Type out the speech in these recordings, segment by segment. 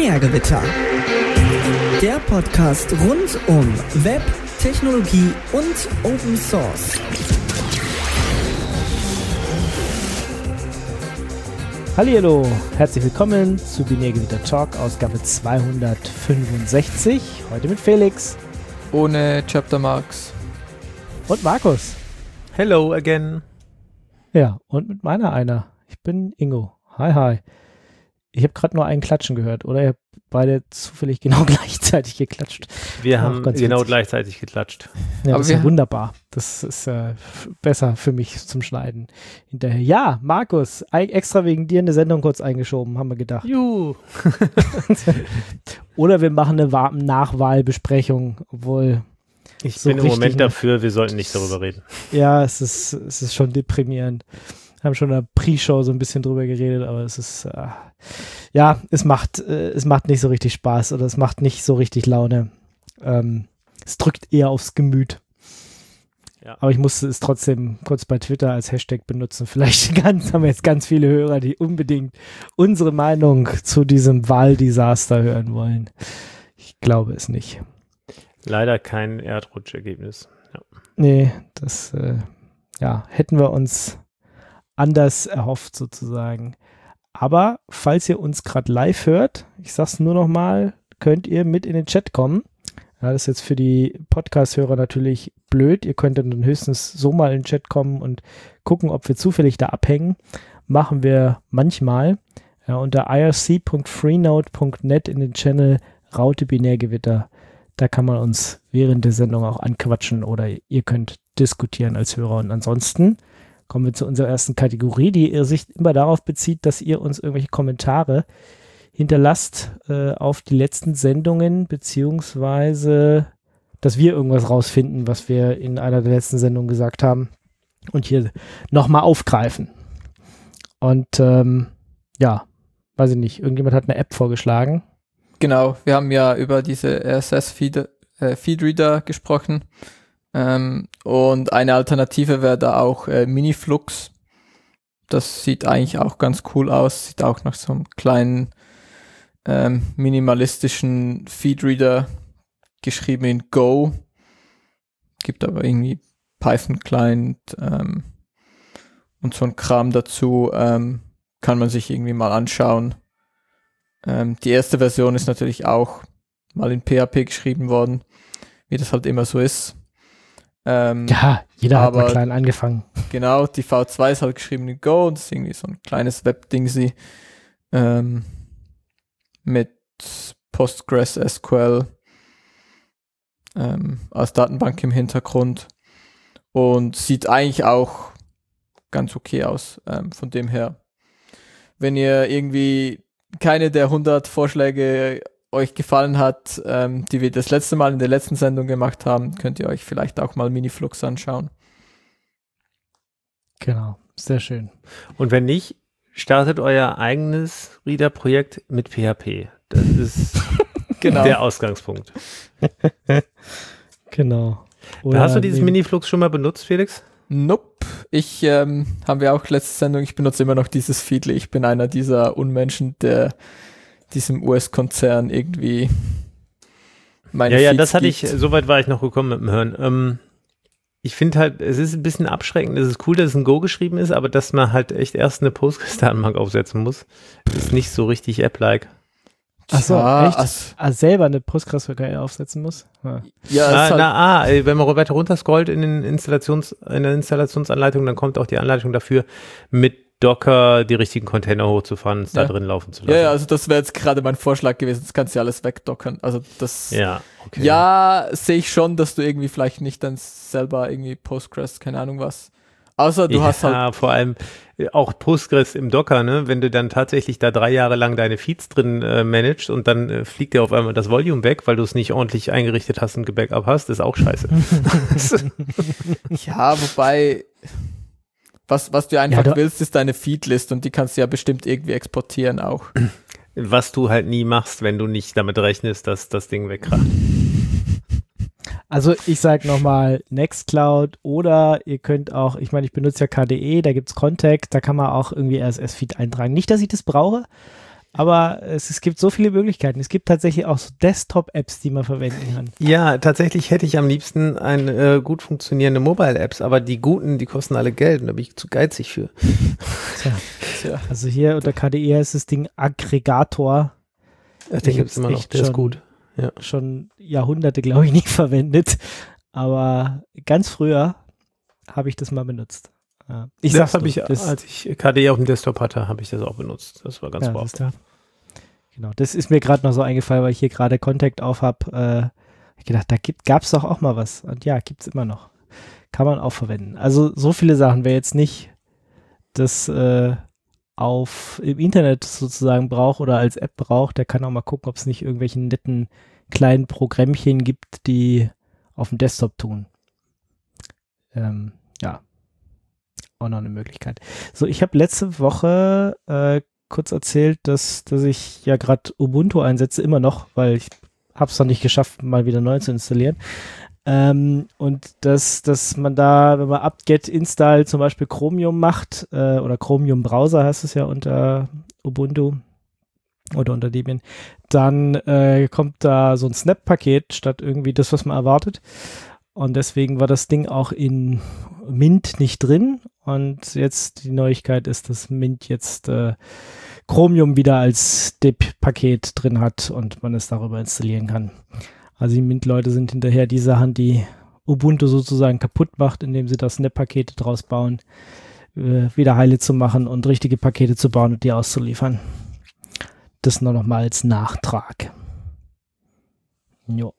Binärgewitter. Der Podcast rund um Web, Technologie und Open Source. Hallihallo, herzlich willkommen zu Binärgewitter Talk, Ausgabe 265. Heute mit Felix. Ohne Chapter Marks. Und Markus. Hello again. Ja, und mit meiner einer. Ich bin Ingo. Hi, hi. Ich habe gerade nur einen Klatschen gehört, oder? Ihr habt beide zufällig genau gleichzeitig geklatscht. Wir haben genau gleichzeitig geklatscht. Ja, aber das ist ja wunderbar. Das ist besser für mich zum Schneiden hinterher. Ja, Markus, extra wegen dir eine Sendung kurz eingeschoben, haben wir gedacht. Juhu. Oder wir machen eine Nachwahlbesprechung, obwohl... Ich bin im Moment dafür, wir sollten nicht darüber reden. Ja, es ist schon deprimierend. Wir haben schon in der Pre-Show so ein bisschen drüber geredet, aber es ist, es macht nicht so richtig Spaß oder es macht nicht so richtig Laune. Es drückt eher aufs Gemüt. Ja. Aber ich musste es trotzdem kurz bei Twitter als Hashtag benutzen. Vielleicht haben wir jetzt ganz viele Hörer, die unbedingt unsere Meinung zu diesem Wahldesaster hören wollen. Ich glaube es nicht. Leider kein Erdrutschergebnis. Ja. Nee, das hätten wir uns anders erhofft sozusagen. Aber falls ihr uns gerade live hört, ich sag's nur noch mal, könnt ihr mit in den Chat kommen. Ja, das ist jetzt für die Podcast-Hörer natürlich blöd. Ihr könnt dann höchstens so mal in den Chat kommen und gucken, ob wir zufällig da abhängen. Machen wir manchmal. Ja, unter irc.freenode.net in den Channel Raute Binärgewitter. Da kann man uns während der Sendung auch anquatschen oder ihr könnt diskutieren als Hörer. Und ansonsten kommen wir zu unserer ersten Kategorie, die sich immer darauf bezieht, dass ihr uns irgendwelche Kommentare hinterlasst auf die letzten Sendungen, beziehungsweise, dass wir irgendwas rausfinden, was wir in einer der letzten Sendungen gesagt haben und hier nochmal aufgreifen. Und weiß ich nicht, irgendjemand hat eine App vorgeschlagen. Genau, wir haben ja über diese RSS-Feedreader gesprochen. Und eine Alternative wäre da auch Miniflux. Das sieht eigentlich auch ganz cool aus. Sieht auch nach so einem kleinen minimalistischen Feedreader, geschrieben in Go. Gibt aber irgendwie Python-Client und so ein Kram dazu. Kann man sich irgendwie mal anschauen. Die erste Version ist natürlich auch mal in PHP geschrieben worden, wie das halt immer so ist. Ja, jeder hat mal klein angefangen. Genau, die V2 ist halt geschrieben in Go und das ist irgendwie so ein kleines Web-Dingsi mit Postgres SQL als Datenbank im Hintergrund und sieht eigentlich auch ganz okay aus, von dem her. Wenn ihr irgendwie keine der 100 Vorschläge euch gefallen hat, die wir das letzte Mal in der letzten Sendung gemacht haben, könnt ihr euch vielleicht auch mal Miniflux anschauen. Genau, sehr schön. Und wenn nicht, startet euer eigenes Reader-Projekt mit PHP. Das ist genau der Ausgangspunkt. Genau. Oder hast du dieses Miniflux schon mal benutzt, Felix? Nope. Haben wir auch letzte Sendung, ich benutze immer noch dieses Feedly. Ich bin einer dieser Unmenschen, der diesem US-Konzern irgendwie meine Ja, das hatte ich, soweit war ich noch gekommen mit dem Hören. Ich finde halt, es ist ein bisschen abschreckend, es ist cool, dass es in Go geschrieben ist, aber dass man halt echt erst eine Postgres-Datenbank aufsetzen muss, ist nicht so richtig App-like. Achso, echt? Selber eine Postgres-API aufsetzen muss? Ja, wenn man weiter runter scrollt in der Installationsanleitung, dann kommt auch die Anleitung dafür, mit Docker die richtigen Container hochzufahren und es da drin laufen zu lassen. Ja, also das wäre jetzt gerade mein Vorschlag gewesen, das kannst du ja alles wegdockern. Also das, okay. Ja, sehe ich schon, dass du irgendwie vielleicht nicht dann selber irgendwie Postgres, keine Ahnung was. Außer du hast halt... Ja, vor allem auch Postgres im Docker, ne? Wenn du dann tatsächlich da 3 Jahre lang deine Feeds drin managst und dann fliegt dir auf einmal das Volume weg, weil du es nicht ordentlich eingerichtet hast und gebackup hast, ist auch scheiße. Ja, wobei... Was du einfach willst, ist deine Feedlist und die kannst du ja bestimmt irgendwie exportieren auch. Was du halt nie machst, wenn du nicht damit rechnest, dass das Ding wegkracht. Also ich sage nochmal Nextcloud oder ihr könnt auch, ich meine, ich benutze ja KDE, da gibt es Contact, da kann man auch irgendwie RSS-Feed eintragen. Nicht, dass ich das brauche, Aber es gibt so viele Möglichkeiten. Es gibt tatsächlich auch so Desktop-Apps, die man verwenden kann. Ja, tatsächlich hätte ich am liebsten eine gut funktionierende Mobile-Apps, aber die guten, die kosten alle Geld und da bin ich zu geizig für. Tja. Also hier unter KDE heißt das Ding Aggregator. Den gibt es immer noch, der ist gut. Ja. Schon Jahrhunderte, glaube ich, nicht verwendet. Aber ganz früher habe ich das mal benutzt. Ja. Als ich KDE auf dem Desktop hatte, habe ich das auch benutzt. Das war ganz wow. Genau, das ist mir gerade noch so eingefallen, weil ich hier gerade Contact auf habe. Ich gedacht, da gab es doch auch mal was. Und ja, gibt es immer noch. Kann man auch verwenden. Also so viele Sachen. Wer jetzt nicht das im Internet sozusagen braucht oder als App braucht, der kann auch mal gucken, ob es nicht irgendwelche netten kleinen Programmchen gibt, die auf dem Desktop tun. Ja. Auch noch eine Möglichkeit. So, ich habe letzte Woche kurz erzählt, dass ich ja gerade Ubuntu einsetze, immer noch, weil ich habe es noch nicht geschafft, mal wieder neu zu installieren. Und dass man da, wenn man apt-get install zum Beispiel Chromium macht, oder Chromium Browser heißt es ja unter Ubuntu oder unter Debian, dann kommt da so ein Snap-Paket statt irgendwie das, was man erwartet. Und deswegen war das Ding auch in Mint nicht drin. Und jetzt die Neuigkeit ist, dass Mint jetzt Chromium wieder als DIP-Paket drin hat und man es darüber installieren kann. Also die Mint-Leute sind hinterher die Sachen, die Ubuntu sozusagen kaputt macht, indem sie da Snap-Pakete draus bauen, wieder heile zu machen und richtige Pakete zu bauen und die auszuliefern. Das nur noch mal als Nachtrag. Jo.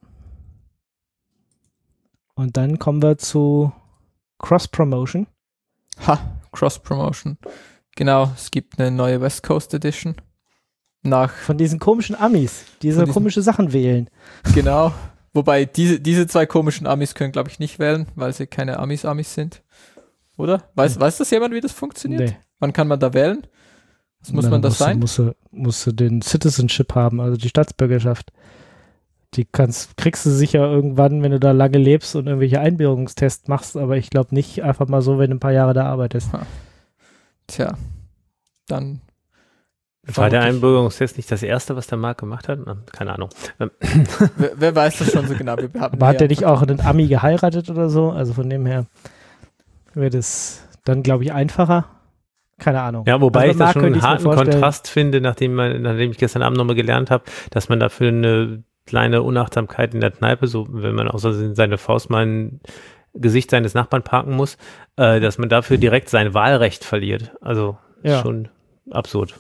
Und dann kommen wir zu Cross-Promotion. Cross-Promotion. Genau, es gibt eine neue West Coast Edition. Von diesen komischen Amis, die so komische Sachen wählen. Genau, wobei diese zwei komischen Amis können, glaube ich, nicht wählen, weil sie keine Amis sind. Oder? Weiß das jemand, wie das funktioniert? Nee. Wann kann man da wählen? Was muss man da sein? Musst du den Citizenship haben, also die Staatsbürgerschaft. Die kriegst du sicher irgendwann, wenn du da lange lebst und irgendwelche Einbürgerungstests machst, aber ich glaube nicht einfach mal so, wenn du ein paar Jahre da arbeitest. Tja, dann war der Einbürgerungstest nicht das erste, was der Marc gemacht hat? Keine Ahnung. Wer weiß das schon so genau? Aber hat der nicht auch einen Ami geheiratet oder so? Also von dem her wäre das dann, glaube ich, einfacher. Keine Ahnung. Ja, wobei also ich das schon einen harten Kontrast finde, nachdem ich gestern Abend nochmal gelernt habe, dass man dafür eine kleine Unachtsamkeit in der Kneipe, so wenn man außer seine Faust mal ein Gesicht seines Nachbarn parken muss, dass man dafür direkt sein Wahlrecht verliert. Also schon absurd.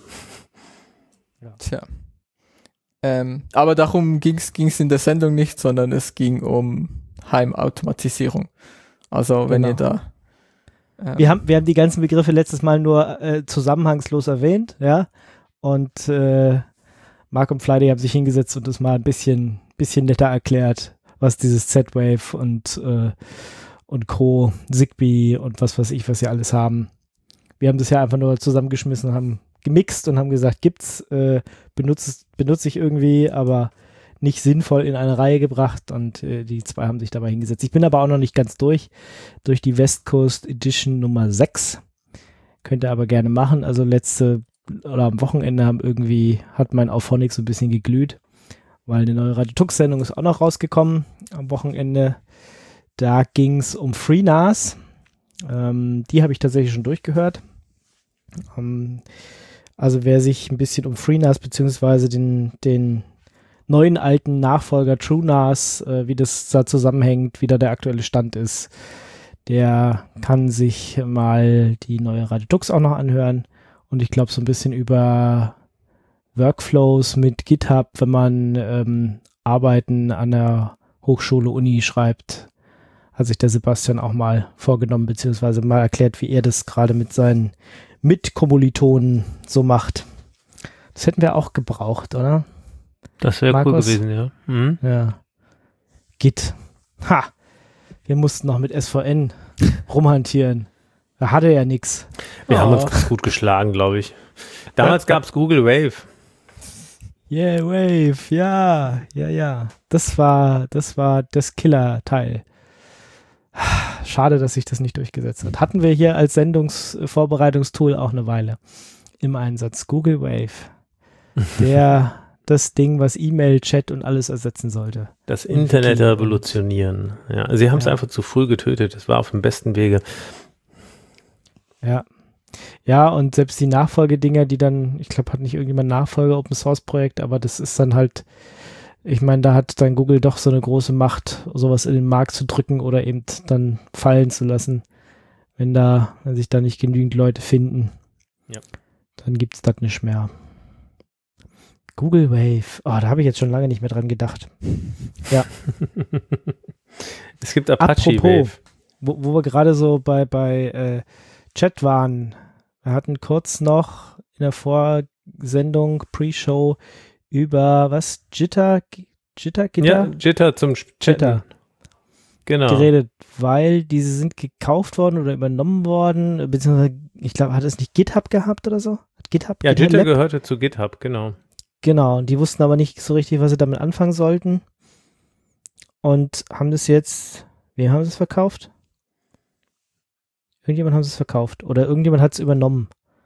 Ja. Tja. Aber darum ging's in der Sendung nicht, sondern es ging um Heimautomatisierung. Also wenn ihr da wir haben die ganzen Begriffe letztes Mal nur zusammenhangslos erwähnt, ja, und Mark und Friday haben sich hingesetzt und das mal ein bisschen netter erklärt, was dieses Z-Wave und Co., Zigbee und was weiß ich, was sie alles haben. Wir haben das ja einfach nur zusammengeschmissen und haben gemixt und haben gesagt, gibt's, benutze ich irgendwie, aber nicht sinnvoll in eine Reihe gebracht und die zwei haben sich dabei hingesetzt. Ich bin aber auch noch nicht ganz durch die West Coast Edition Nummer 6. Könnt ihr aber gerne machen. Also am Wochenende hat mein Auphonic so ein bisschen geglüht, weil eine neue Radio Tux Sendung ist auch noch rausgekommen am Wochenende. Da ging es um FreeNAS. Die habe ich tatsächlich schon durchgehört. Also wer sich ein bisschen um FreeNAS beziehungsweise den neuen alten Nachfolger TrueNAS, wie das da zusammenhängt, wie da der aktuelle Stand ist, der kann sich mal die neue Radio Tux auch noch anhören. Und ich glaube so ein bisschen über Workflows mit GitHub, wenn man Arbeiten an der Hochschule, Uni schreibt, hat sich der Sebastian auch mal vorgenommen, beziehungsweise mal erklärt, wie er das gerade mit seinen Mitkommilitonen so macht. Das hätten wir auch gebraucht, oder? Das wäre cool gewesen, ja. Mhm. Ja. Git. Wir mussten noch mit SVN rumhantieren. Da hatte ja nichts. Wir haben uns ganz gut geschlagen, glaube ich. Damals gab es Google Wave. Yeah, Wave, ja. Das war das Killer-Teil. Schade, dass sich das nicht durchgesetzt hat. Hatten wir hier als Sendungsvorbereitungstool auch eine Weile im Einsatz. Google Wave. das Ding, was E-Mail, Chat und alles ersetzen sollte. Das Internet revolutionieren. Ja, sie haben es einfach zu früh getötet. Es war auf dem besten Wege. Ja. Ja, und selbst die Nachfolgedinger, die dann, ich glaube, hat nicht irgendjemand Nachfolger Open Source Projekt, aber das ist dann halt, ich meine, da hat dann Google doch so eine große Macht, sowas in den Markt zu drücken oder eben dann fallen zu lassen. Wenn sich da nicht genügend Leute finden, dann gibt es das nicht mehr. Google Wave. Oh, da habe ich jetzt schon lange nicht mehr dran gedacht. Ja. Es gibt Apache Apropos, Wave. Wo wir gerade so bei Chat waren. Wir hatten kurz noch in der Vorsendung, Pre-Show, über was? Gitter? Ja, Jitter zum Chatten. Genau. Geredet, weil diese sind gekauft worden oder übernommen worden, beziehungsweise, ich glaube, hat es nicht GitHub gehabt oder so? GitHub? Ja, GitHub Jitter Lab? gehörte zu GitHub, genau. Genau, und die wussten aber nicht so richtig, was sie damit anfangen sollten. Und haben das jetzt, wem haben sie es verkauft? Irgendjemand haben sie es verkauft. Oder irgendjemand hat es übernommen.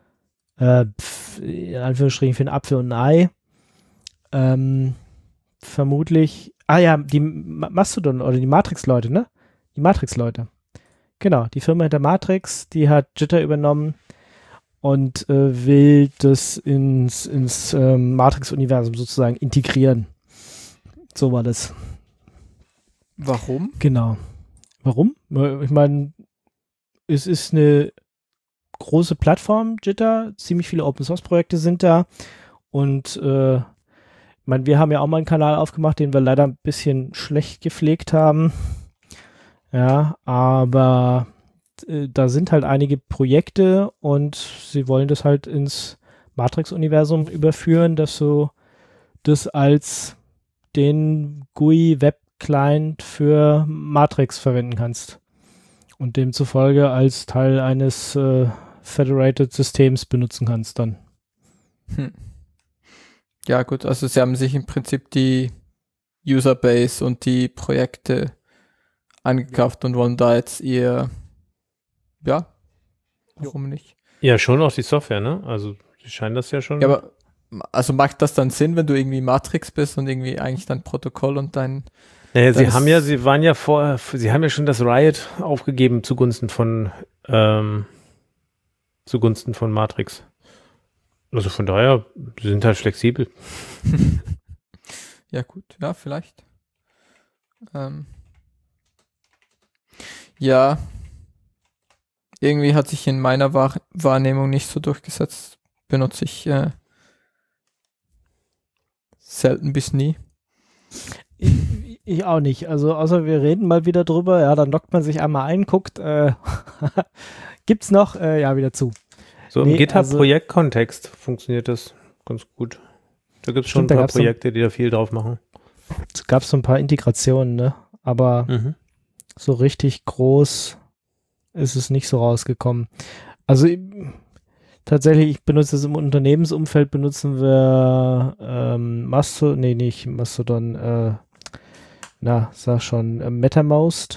In Anführungsstrichen für einen Apfel und ein Ei. Vermutlich, die Mastodon oder die Matrix-Leute, ne? Die Matrix-Leute. Genau, die Firma hinter Matrix, die hat Jitter übernommen und will das ins Matrix-Universum sozusagen integrieren. So war das. Warum? Genau. Warum? Ich meine, es ist eine große Plattform, Jitter, ziemlich viele Open-Source-Projekte sind da und ich meine, wir haben ja auch mal einen Kanal aufgemacht, den wir leider ein bisschen schlecht gepflegt haben. Ja, aber da sind halt einige Projekte und sie wollen das halt ins Matrix-Universum überführen, dass du das als den GUI-Web-Client für Matrix verwenden kannst und demzufolge als Teil eines Federated-Systems benutzen kannst dann. Ja gut, also sie haben sich im Prinzip die Userbase und die Projekte angekauft und wollen da jetzt warum nicht? Ja, schon auch die Software, ne? Also sie scheinen das ja schon. Ja, aber also macht das dann Sinn, wenn du irgendwie Matrix bist und irgendwie eigentlich dein Protokoll und dein... Naja, sie haben ja schon das Riot aufgegeben zugunsten von Matrix. Also von daher, sie sind halt flexibel. Ja gut, ja, vielleicht. Ja, irgendwie hat sich in meiner Wahrnehmung nicht so durchgesetzt. Benutze ich selten bis nie. Ich auch nicht. Also außer wir reden mal wieder drüber, ja, dann lockt man sich einmal ein, guckt, gibt's noch? Ja, wieder zu. So im GitHub-Projektkontext funktioniert das ganz gut. Da gibt es schon ein paar Projekte, die da viel drauf machen. Es gab so ein paar Integrationen, ne? Aber so richtig groß ist es nicht so rausgekommen. Also tatsächlich, ich benutze es im Unternehmensumfeld, benutzen wir Mastodon, MetaMost.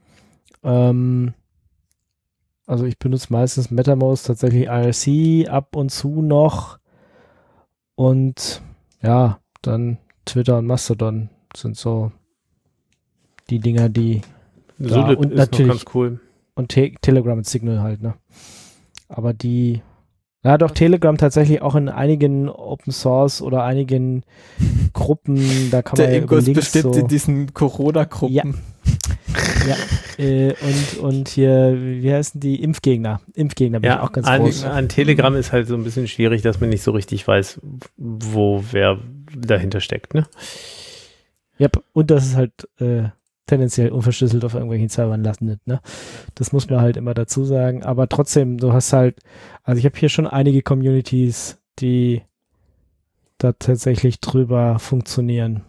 Also ich benutze meistens MetaMost, tatsächlich IRC ab und zu noch und ja, dann Twitter und Mastodon sind so die Dinger, die Zulip und ist natürlich noch ganz cool. Und Telegram und Signal halt, ne? Aber Telegram tatsächlich auch in einigen Open Source oder einigen Gruppen, da kann man Der ja Ingo ist Links bestimmt in diesen Corona-Gruppen. Ja. Und hier, wie heißen die? Impfgegner. Impfgegner bin ich auch ganz groß. An Telegram ist halt so ein bisschen schwierig, dass man nicht so richtig weiß, wer dahinter steckt, ne? Ja, und das ist halt tendenziell unverschlüsselt auf irgendwelchen Servern landet, ne? Das muss man halt immer dazu sagen. Aber trotzdem, du hast halt, also ich habe hier schon einige Communities, die da tatsächlich drüber funktionieren.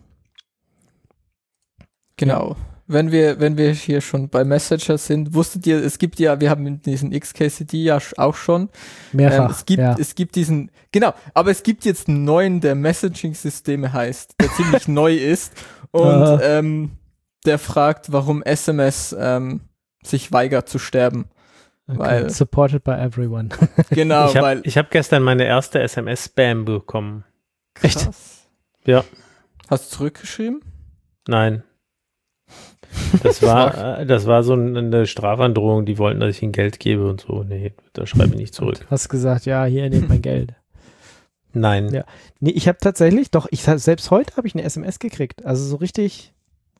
Genau. Wenn wir hier schon bei Messenger sind, wusstet ihr, wir haben diesen XKCD ja auch schon. Mehrfach, es gibt diesen, genau, aber es gibt jetzt einen neuen, der Messaging-Systeme heißt, der ziemlich neu ist und der fragt, warum SMS sich weigert zu sterben. Okay. Weil, supported by everyone. Genau, ich hab gestern meine erste SMS-Spam bekommen. Krass. Echt? Ja, Hast du zurückgeschrieben? nein. Das war so eine Strafandrohung, die wollten, dass ich ihnen Geld gebe und so. Nee, da schreibe ich nicht zurück. Und hast gesagt, ja, hier, nehmt mein Geld. Nein. Ja. Nee, ich habe tatsächlich, selbst heute habe ich eine SMS gekriegt. Also so richtig,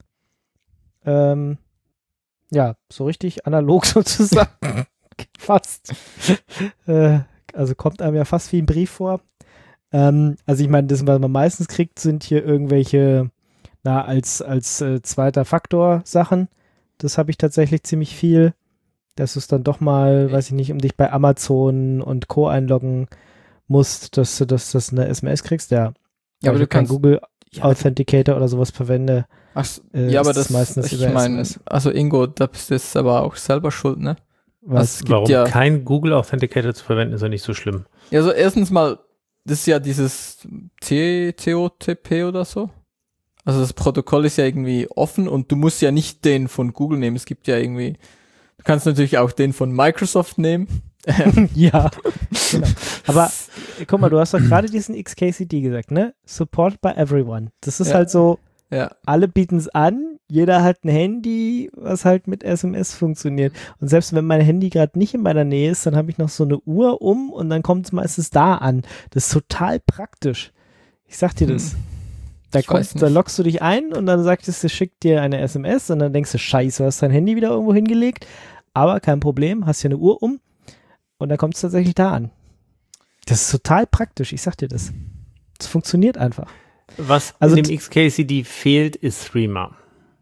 so richtig analog sozusagen. Fast. Also kommt einem ja fast wie ein Brief vor. Also ich meine, das, was man meistens kriegt, sind hier irgendwelche, als zweiter Faktor Sachen. Das habe ich tatsächlich ziemlich viel. Dass du es dann doch mal, weiß ich nicht, um dich bei Amazon und Co. einloggen musst, dass du das eine SMS kriegst. Ja, aber du kein kannst Google Authenticator oder sowas verwende. Ach, ja, aber das meistens ich über meine, SMS. also Ingo, da bist du jetzt aber auch selber schuld, ne? Was? Es gibt Warum ja, kein Google Authenticator zu verwenden, ist ja nicht so schlimm. also erstens mal, das ist ja dieses COTP oder so. Also das Protokoll ist ja irgendwie offen und du musst ja nicht den von Google nehmen. Es gibt ja irgendwie, du kannst natürlich auch den von Microsoft nehmen. Ja, genau. Aber guck mal, du hast doch gerade diesen XKCD gesagt, ne? Support by everyone. Das ist Ja. halt so, Ja, alle bieten es an, jeder hat ein Handy, was halt mit SMS funktioniert. Und selbst wenn mein Handy gerade nicht in meiner Nähe ist, dann habe ich noch so eine Uhr und dann kommt es meistens da an. Das ist total praktisch. Ich sag dir das. Da loggst du dich ein und dann sagt es, schickt dir eine SMS und dann denkst du, scheiße, du hast dein Handy wieder irgendwo hingelegt. Aber kein Problem, hast ja eine Uhr um und dann kommt es tatsächlich da an. Das ist total praktisch, ich sag dir das. Das funktioniert einfach. Was Also in dem XKCD fehlt, ist Threema.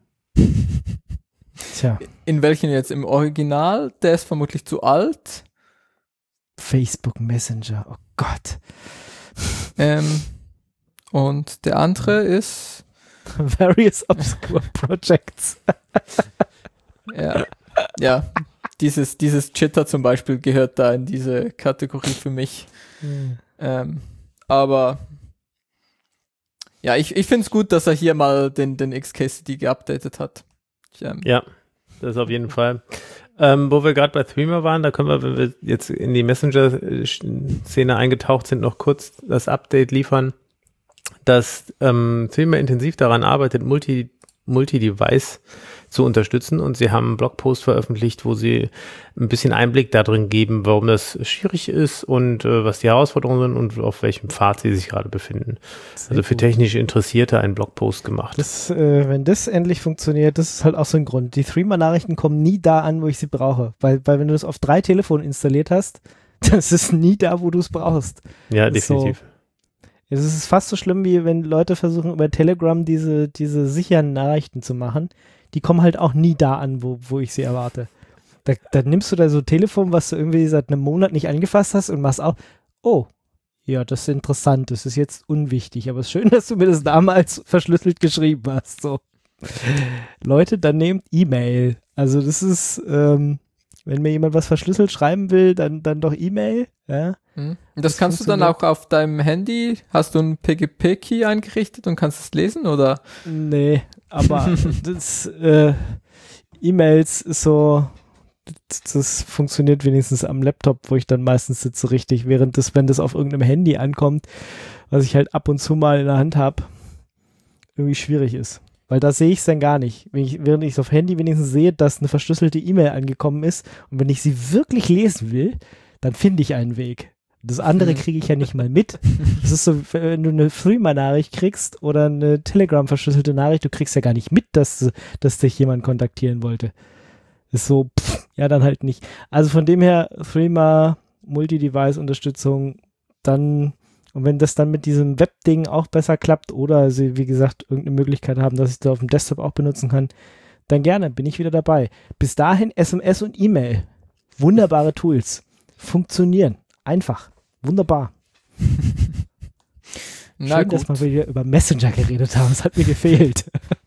Tja, in welchen jetzt? Im Original? Der ist vermutlich zu alt. Facebook Messenger, oh Gott. Und der andere ist, Various Obscure Projects. ja, dieses Jitter zum Beispiel gehört da in diese Kategorie für mich. Aber ja, ich finde es gut, dass er hier mal den XKCD geupdatet hat. Ja, das auf jeden Fall. Wo wir gerade bei Threema waren, da können wir, wenn wir jetzt in die Messenger-Szene eingetaucht sind, noch kurz das Update liefern, dass Threema intensiv daran arbeitet, Multi-Device zu unterstützen und sie haben einen Blogpost veröffentlicht, wo sie ein bisschen Einblick darin geben, warum das schwierig ist und was die Herausforderungen sind und auf welchem Pfad sie sich gerade befinden. Also für technisch Interessierte einen Blogpost gemacht. Wenn das endlich funktioniert, das ist halt auch so ein Grund. Die Threema-Nachrichten kommen nie da an, wo ich sie brauche, weil wenn du das auf 3 Telefonen installiert hast, das ist nie da, wo du es brauchst. Ja, definitiv. So. Es ist fast so schlimm, wie wenn Leute versuchen, über Telegram diese sicheren Nachrichten zu machen. Die kommen halt auch nie da an, wo ich sie erwarte. Da nimmst du da so ein Telefon, was du irgendwie seit einem Monat nicht angefasst hast und machst auch, oh, ja, das ist interessant, das ist jetzt unwichtig, aber es ist schön, dass du mir das damals verschlüsselt geschrieben hast. So. Leute, dann nehmt E-Mail. Also das ist, wenn mir jemand was verschlüsselt schreiben will, dann doch E-Mail, ja. Das kannst du dann auch auf deinem Handy, hast du einen PGP-Key eingerichtet und kannst es lesen, oder? Nee, aber das E-Mails ist so, das funktioniert wenigstens am Laptop, wo ich dann meistens sitze richtig, während wenn das auf irgendeinem Handy ankommt, was ich halt ab und zu mal in der Hand habe, irgendwie schwierig ist. Weil da sehe ich es dann gar nicht. Während ich es auf Handy wenigstens sehe, dass eine verschlüsselte E-Mail angekommen ist und wenn ich sie wirklich lesen will, dann finde ich einen Weg. Das andere kriege ich ja nicht mal mit. Das ist so, wenn du eine Threema-Nachricht kriegst oder eine Telegram-verschlüsselte Nachricht, du kriegst ja gar nicht mit, dass dich jemand kontaktieren wollte. Ist so, ja, dann halt nicht. Also von dem her, Threema, Multi-Device-Unterstützung, dann, und wenn das dann mit diesem Web-Ding auch besser klappt oder sie, wie gesagt, irgendeine Möglichkeit haben, dass ich das auf dem Desktop auch benutzen kann, dann gerne, bin ich wieder dabei. Bis dahin SMS und E-Mail. Wunderbare Tools. Funktionieren. Einfach. Wunderbar. Schön, dass wir wieder über Messenger geredet haben. Das hat mir gefehlt.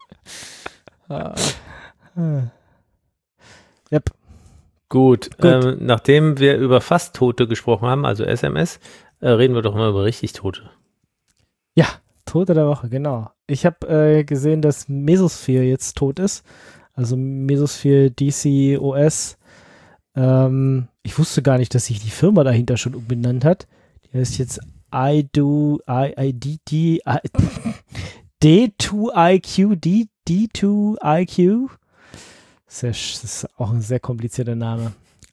Yep. Gut. Nachdem wir über fast Tote gesprochen haben, also SMS, reden wir doch mal über richtig Tote. Ja, Tote der Woche, genau. Ich habe gesehen, dass Mesosphere jetzt tot ist. Also Mesosphere DC OS. Ich wusste gar nicht, dass sich die Firma dahinter schon umbenannt hat. Die heißt jetzt D2IQ, D2IQ. Das ist auch ein sehr komplizierter Name.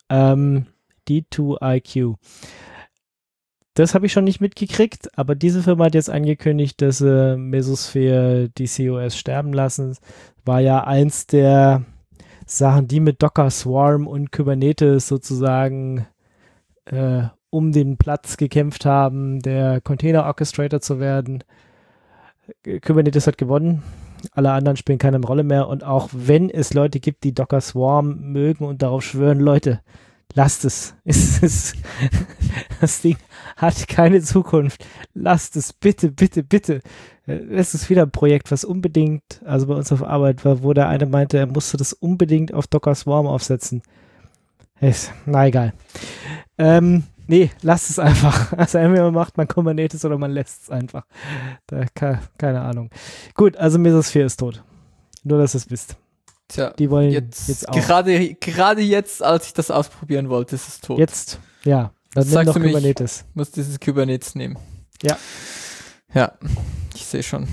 D2IQ. Das habe ich schon nicht mitgekriegt, aber diese Firma hat jetzt angekündigt, dass sie Mesosphere DCOS sterben lassen. War ja eins der Sachen, die mit Docker Swarm und Kubernetes sozusagen um den Platz gekämpft haben, der Container Orchestrator zu werden. Kubernetes hat gewonnen. Alle anderen spielen keine Rolle mehr. Und auch wenn es Leute gibt, die Docker Swarm mögen und darauf schwören, Leute, lasst es. Das Ding hat keine Zukunft. Lasst es, bitte, bitte, bitte. Es ist wieder ein Projekt, was unbedingt, also bei uns auf Arbeit war, wo der eine meinte, er musste das unbedingt auf Docker Swarm aufsetzen. Na egal. Nee, lasst es einfach. Also entweder macht man Kubernetes oder man lässt es einfach. Keine Ahnung. Gut, also Mesosphere ist tot. Nur, dass ihr es wisst. Tja, die wollen jetzt auch. Gerade jetzt, als ich das ausprobieren wollte, ist es tot. Jetzt, ja. Dann nimm doch Kubernetes. Ich muss dieses Kubernetes nehmen. Ja. Ja, ich sehe schon.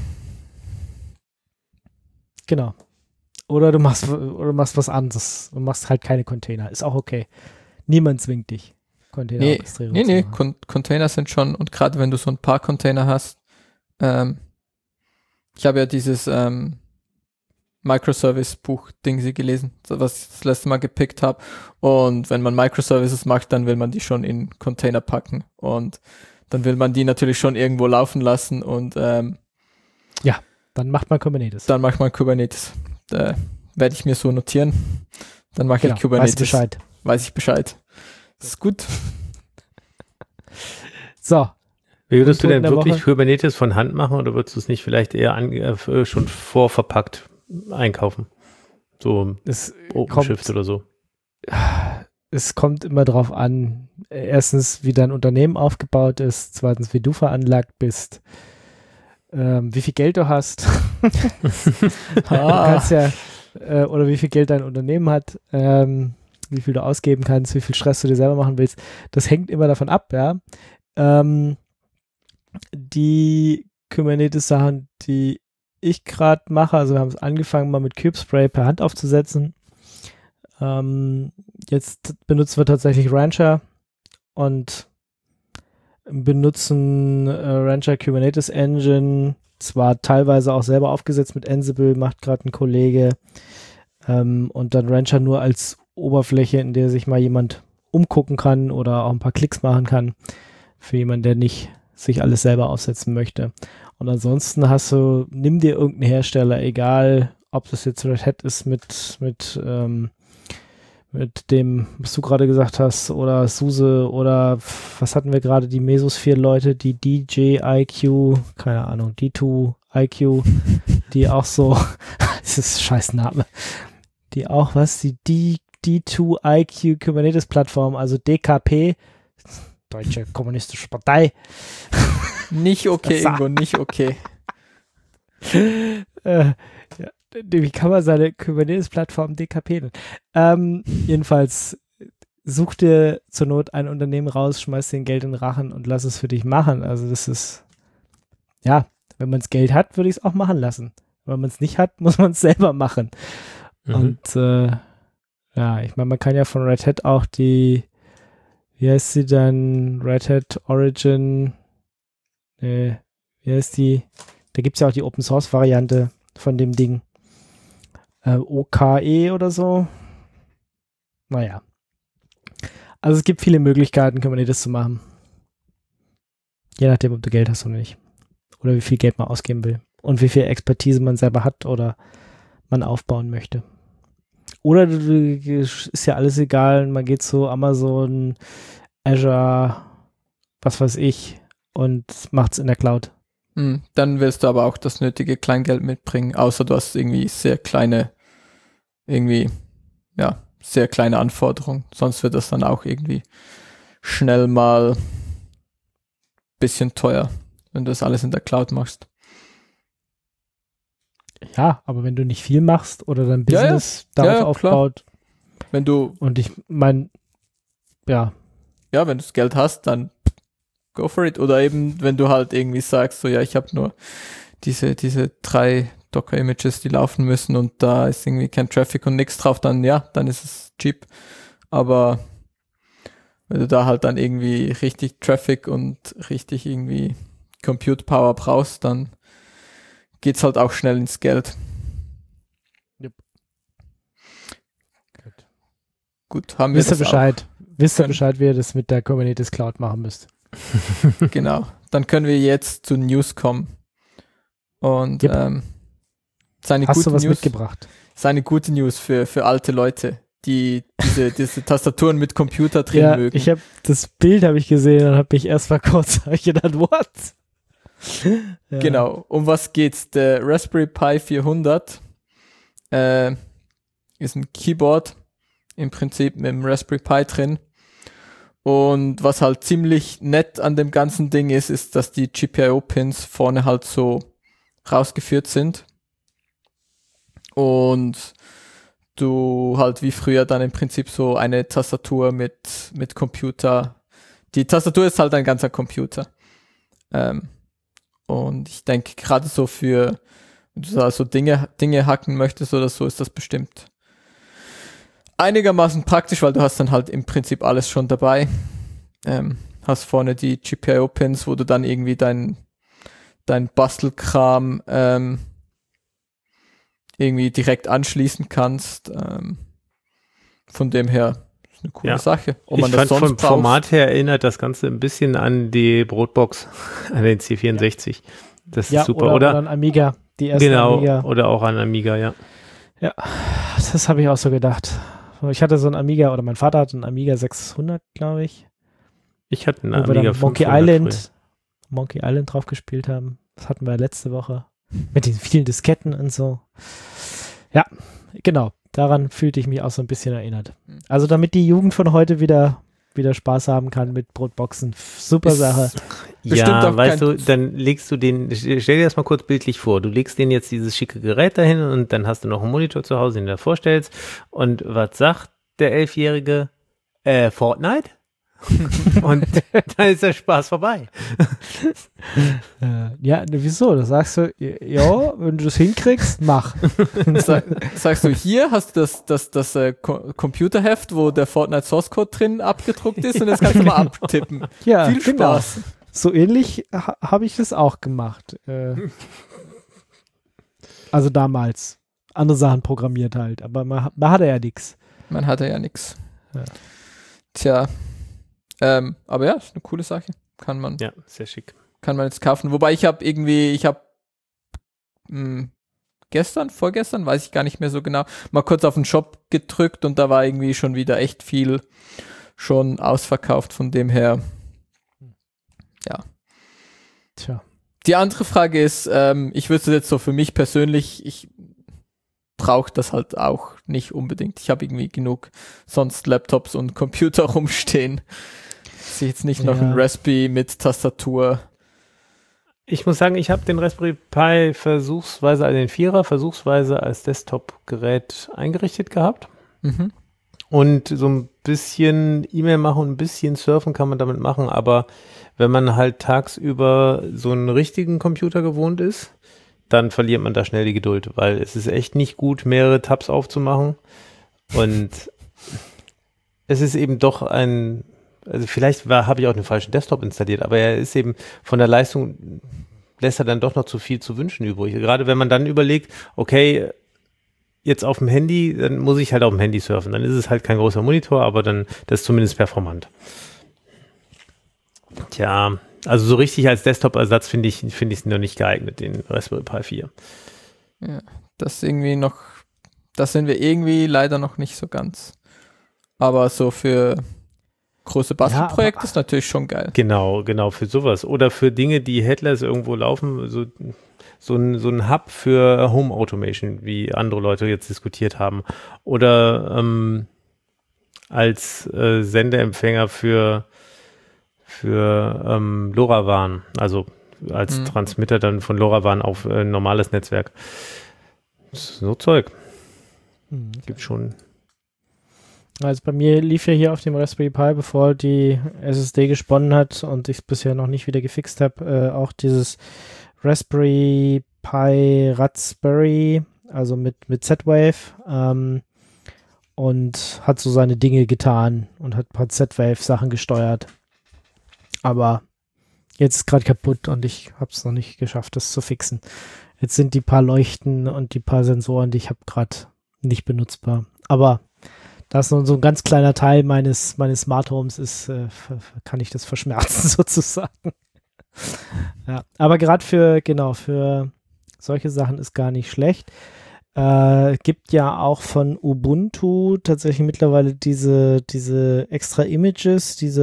Genau. Oder du machst was anderes und machst halt keine Container. Ist auch okay. Niemand zwingt dich. Container-Orchestrierung zu machen. Container sind schon, und gerade wenn du so ein paar Container hast, ich habe ja dieses Microservice-Buch-Ding gelesen, was ich das letzte Mal gepickt habe, und wenn man Microservices macht, dann will man die schon in Container packen und dann will man die natürlich schon irgendwo laufen lassen und ja, dann macht man Kubernetes. Werde ich mir so notieren. Dann mache ich Kubernetes. Weiß ich Bescheid. Das ist gut. So. Wie würdest du denn wirklich Kubernetes von Hand machen oder würdest du es nicht vielleicht eher schon vorverpackt einkaufen? So OpenShift oder so. Es kommt immer drauf an, erstens, wie dein Unternehmen aufgebaut ist, zweitens, wie du veranlagt bist, wie viel Geld du hast. Du kannst ja, oder wie viel Geld dein Unternehmen hat, wie viel du ausgeben kannst, wie viel Stress du dir selber machen willst. Das hängt immer davon ab, ja. Die Kubernetes-Sachen, die ich gerade mache, also wir haben es angefangen, mal mit Kubespray per Hand aufzusetzen. Jetzt benutzen wir tatsächlich Rancher und benutzen Rancher Kubernetes Engine, zwar teilweise auch selber aufgesetzt mit Ansible, macht gerade ein Kollege, und dann Rancher nur als Oberfläche, in der sich mal jemand umgucken kann oder auch ein paar Klicks machen kann für jemanden, der nicht sich alles selber aufsetzen möchte. Und ansonsten nimm dir irgendeinen Hersteller, egal ob das jetzt Red Hat ist mit dem, was du gerade gesagt hast, oder SUSE oder was hatten wir gerade, die Mesosphere-Leute, die DJIQ, keine Ahnung, D2IQ, die auch so, das ist ein scheiß Name, die auch die D2IQ Kubernetes-Plattform, also DKP, Deutsche Kommunistische Partei. Nicht okay, Ingo, nicht okay. Ja, wie kann man seine Kubernetes-Plattform DKP nennen? Jedenfalls such dir zur Not ein Unternehmen raus, schmeiß den Geld in den Rachen und lass es für dich machen. Also das ist, ja, wenn man das Geld hat, würde ich es auch machen lassen. Wenn man es nicht hat, muss man es selber machen. Und ja, ich meine, man kann ja von Red Hat auch wie heißt sie dann? Red Hat Origin, wie heißt die? Da gibt es ja auch die Open-Source-Variante von dem Ding. OKE oder so. Naja. Also es gibt viele Möglichkeiten, Kubernetes zu machen. Je nachdem, ob du Geld hast oder nicht. Oder wie viel Geld man ausgeben will. Und wie viel Expertise man selber hat oder man aufbauen möchte. Oder ist ja alles egal, man geht zu Amazon, Azure, was weiß ich, und macht's in der Cloud. Dann wirst du aber auch das nötige Kleingeld mitbringen, außer du hast irgendwie sehr kleine Anforderungen. Sonst wird das dann auch irgendwie schnell mal ein bisschen teuer, wenn du das alles in der Cloud machst. Ja, aber wenn du nicht viel machst oder dein Business darauf aufbaut. Klar. Wenn du. Und ich meine, ja. Ja, wenn du das Geld hast, dann go for it. Oder eben, wenn du halt irgendwie sagst, so ja, ich habe nur diese 3 Docker-Images, die laufen müssen und da ist irgendwie kein Traffic und nichts drauf, dann ist es cheap. Aber wenn du da halt dann irgendwie richtig Traffic und richtig irgendwie Compute Power brauchst, dann geht's halt auch schnell ins Geld. Yep. Gut, haben wir Wisst ihr das Bescheid? Wisst ihr Bescheid, wie ihr das mit der Kubernetes Cloud machen müsst? Genau. Dann können wir jetzt zu News kommen. Und Yep. Hast du was mitgebracht? Seine gute News für alte Leute, die diese Tastaturen mit Computer drin mögen. Ich habe das Bild gesehen und habe mich erst mal kurz gedacht, what? Ja. Genau. Um was geht's? Der Raspberry Pi 400 ist ein Keyboard im Prinzip mit dem Raspberry Pi drin. Und was halt ziemlich nett an dem ganzen Ding ist, dass die GPIO-Pins vorne halt so rausgeführt sind. Und du halt wie früher dann im Prinzip so eine Tastatur mit Computer. Die Tastatur ist halt ein ganzer Computer. Und ich denke, gerade so wenn du da so Dinge hacken möchtest oder so, ist das bestimmt einigermaßen praktisch, weil du hast dann halt im Prinzip alles schon dabei. Hast vorne die GPIO-Pins, wo du dann irgendwie dein Bastelkram irgendwie direkt anschließen kannst. Von dem her ist eine coole Sache. Ob man das sonst vom Format her erinnert das Ganze ein bisschen an die Brotbox, an den C64. Das ist super, oder? Oder an Amiga, die erste Amiga. Oder auch an Amiga, ja. Ja, das habe ich auch so gedacht. Ich hatte so ein Amiga, oder mein Vater hatte einen Amiga 600, glaube ich. Ich hatte einen Amiga 500. Monkey Island drauf gespielt haben. Das hatten wir letzte Woche. Mit den vielen Disketten und so. Ja, genau. Daran fühlte ich mich auch so ein bisschen erinnert. Also damit die Jugend von heute wieder Spaß haben kann mit Brotboxen. Super Sache. Ja, weißt du, dann legst du stell dir das mal kurz bildlich vor. Du legst denen jetzt dieses schicke Gerät dahin und dann hast du noch einen Monitor zu Hause, den du dir vorstellst. Und was sagt der 11-Jährige? Fortnite? Und dann ist der Spaß vorbei. Ja, wieso? Da sagst du, ja, wenn du das hinkriegst, mach. Sagst du, hier hast du das Computerheft, wo der Fortnite Source Code drin abgedruckt ist und das kannst du mal abtippen. Ja, viel Spaß. Genau. So ähnlich habe ich das auch gemacht. Also damals. Andere Sachen programmiert halt, aber man hatte ja nichts. Man hatte ja nichts. Ja. Tja. Aber ja, ist eine coole Sache. Kann man. Ja, sehr schick. Kann man jetzt kaufen. Wobei ich habe vorgestern, weiß ich gar nicht mehr so genau, mal kurz auf den Shop gedrückt und da war irgendwie schon wieder echt viel schon ausverkauft, von dem her. Ja. Tja. Die andere Frage ist, ich würde es jetzt so für mich persönlich, ich brauche das halt auch nicht unbedingt. Ich habe irgendwie genug sonst Laptops und Computer rumstehen. Ich sehe jetzt nicht noch ein Raspberry mit Tastatur. Ich muss sagen, ich habe den Raspberry Pi versuchsweise als Desktop-Gerät eingerichtet gehabt. Mhm. Und so ein bisschen E-Mail machen und ein bisschen surfen kann man damit machen, aber wenn man halt tagsüber so einen richtigen Computer gewohnt ist, dann verliert man da schnell die Geduld, weil es ist echt nicht gut, mehrere Tabs aufzumachen und es ist eben doch also vielleicht habe ich auch den falschen Desktop installiert, aber er ist eben von der Leistung, lässt er dann doch noch zu viel zu wünschen übrig. Gerade wenn man dann überlegt, okay, jetzt auf dem Handy, dann muss ich halt auf dem Handy surfen. Dann ist es halt kein großer Monitor, aber dann das ist zumindest performant. Tja, also so richtig als Desktop-Ersatz finde ich es noch nicht geeignet, den Raspberry Pi 4. Ja, das sind wir irgendwie leider noch nicht so ganz. Aber so für große Bastelprojekte ist natürlich schon geil. Genau, für sowas. Oder für Dinge, die Headless irgendwo laufen, so ein Hub für Home Automation, wie andere Leute jetzt diskutiert haben. Oder als Sendeempfänger für LoRaWAN, also als Transmitter dann von LoRaWAN auf normales Netzwerk. So Zeug. Gibt schon. Also bei mir lief ja hier auf dem Raspberry Pi, bevor die SSD gesponnen hat und ich es bisher noch nicht wieder gefixt habe, auch dieses Raspberry Pi Raspberry, also mit Z-Wave, und hat so seine Dinge getan und hat Z-Wave Sachen gesteuert. Aber jetzt ist gerade kaputt und ich habe es noch nicht geschafft, das zu fixen. Jetzt sind die paar Leuchten und die paar Sensoren, die ich habe, gerade nicht benutzbar. Aber da es nur so ein ganz kleiner Teil meines Smart Homes ist, kann ich das verschmerzen sozusagen. Ja, aber gerade für solche Sachen ist gar nicht schlecht. Gibt ja auch von Ubuntu tatsächlich mittlerweile diese extra Images, ich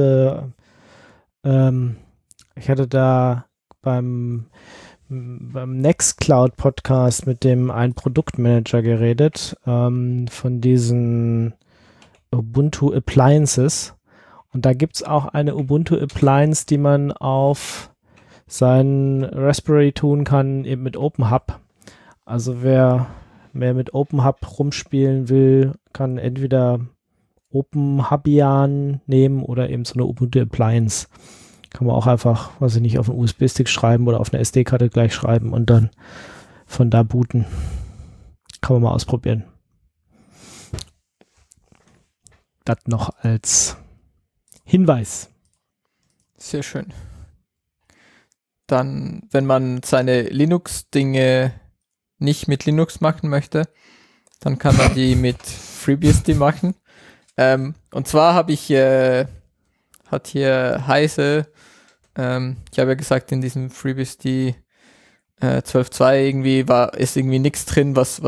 hatte da beim Nextcloud Podcast mit dem einen Produktmanager geredet, von diesen Ubuntu Appliances. Und da gibt es auch eine Ubuntu Appliance, die man auf seinen Raspberry tun kann, eben mit OpenHub. Also wer mit OpenHub rumspielen will, kann entweder OpenHubian nehmen oder eben so eine Ubuntu Appliance. Kann man auch einfach, weiß ich nicht, auf einen USB-Stick schreiben oder auf eine SD-Karte gleich schreiben und dann von da booten. Kann man mal ausprobieren. Das noch als Hinweis. Sehr schön. Dann, wenn man seine Linux-Dinge nicht mit Linux machen möchte, dann kann man die mit FreeBSD machen. Und zwar hat hier Heise, ich habe ja gesagt, in diesem FreeBSD 12.2 irgendwie ist irgendwie nichts drin, was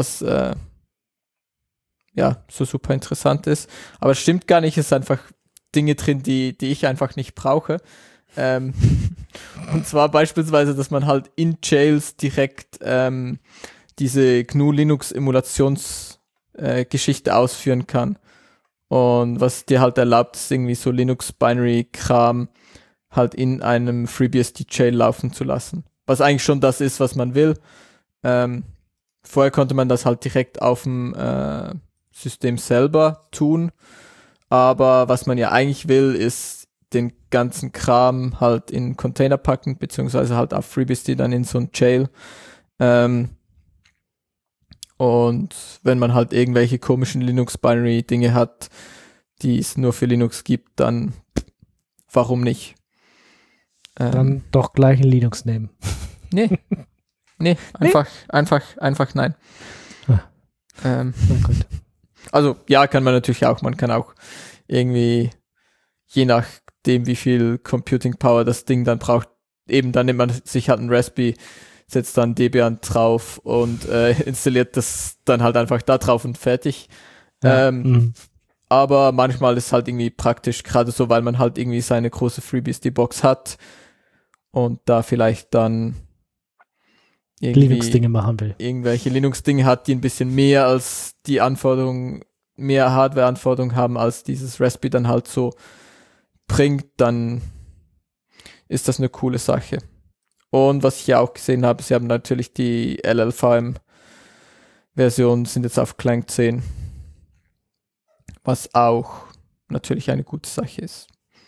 so super interessant ist. Aber es stimmt gar nicht, es sind einfach Dinge drin, die ich einfach nicht brauche. Und zwar beispielsweise, dass man halt in Jails direkt diese GNU Linux Emulationsgeschichte ausführen kann. Und was dir halt erlaubt, ist irgendwie so Linux Binary Kram halt in einem FreeBSD Jail laufen zu lassen. Was eigentlich schon das ist, was man will. Vorher konnte man das halt direkt auf dem System selber tun. Aber was man ja eigentlich will, ist den ganzen Kram halt in Container packen, beziehungsweise halt auf FreeBSD dann in so ein Jail. Und wenn man halt irgendwelche komischen Linux-Binary-Dinge hat, die es nur für Linux gibt, dann warum nicht? Dann doch gleich ein Linux nehmen. Nee, einfach nein. Gut. Also ja, kann man natürlich auch. Man kann auch irgendwie, je nachdem wie viel Computing Power das Ding dann braucht, eben dann nimmt man sich halt ein Raspberry, setzt dann Debian drauf und installiert das dann halt einfach da drauf und fertig. Ja. Aber manchmal ist es halt irgendwie praktisch, gerade so, weil man halt irgendwie seine große FreeBSD-Box hat und da vielleicht dann Linux-Dinge machen will. Irgendwelche Linux-Dinge hat, die ein bisschen mehr als die Anforderungen, mehr Hardware-Anforderungen haben, als dieses Raspberry dann halt so bringt, dann ist das eine coole Sache. Und was ich ja auch gesehen habe, sie haben natürlich die LLVM-Version, sind jetzt auf Clang 10, was auch natürlich eine gute Sache ist.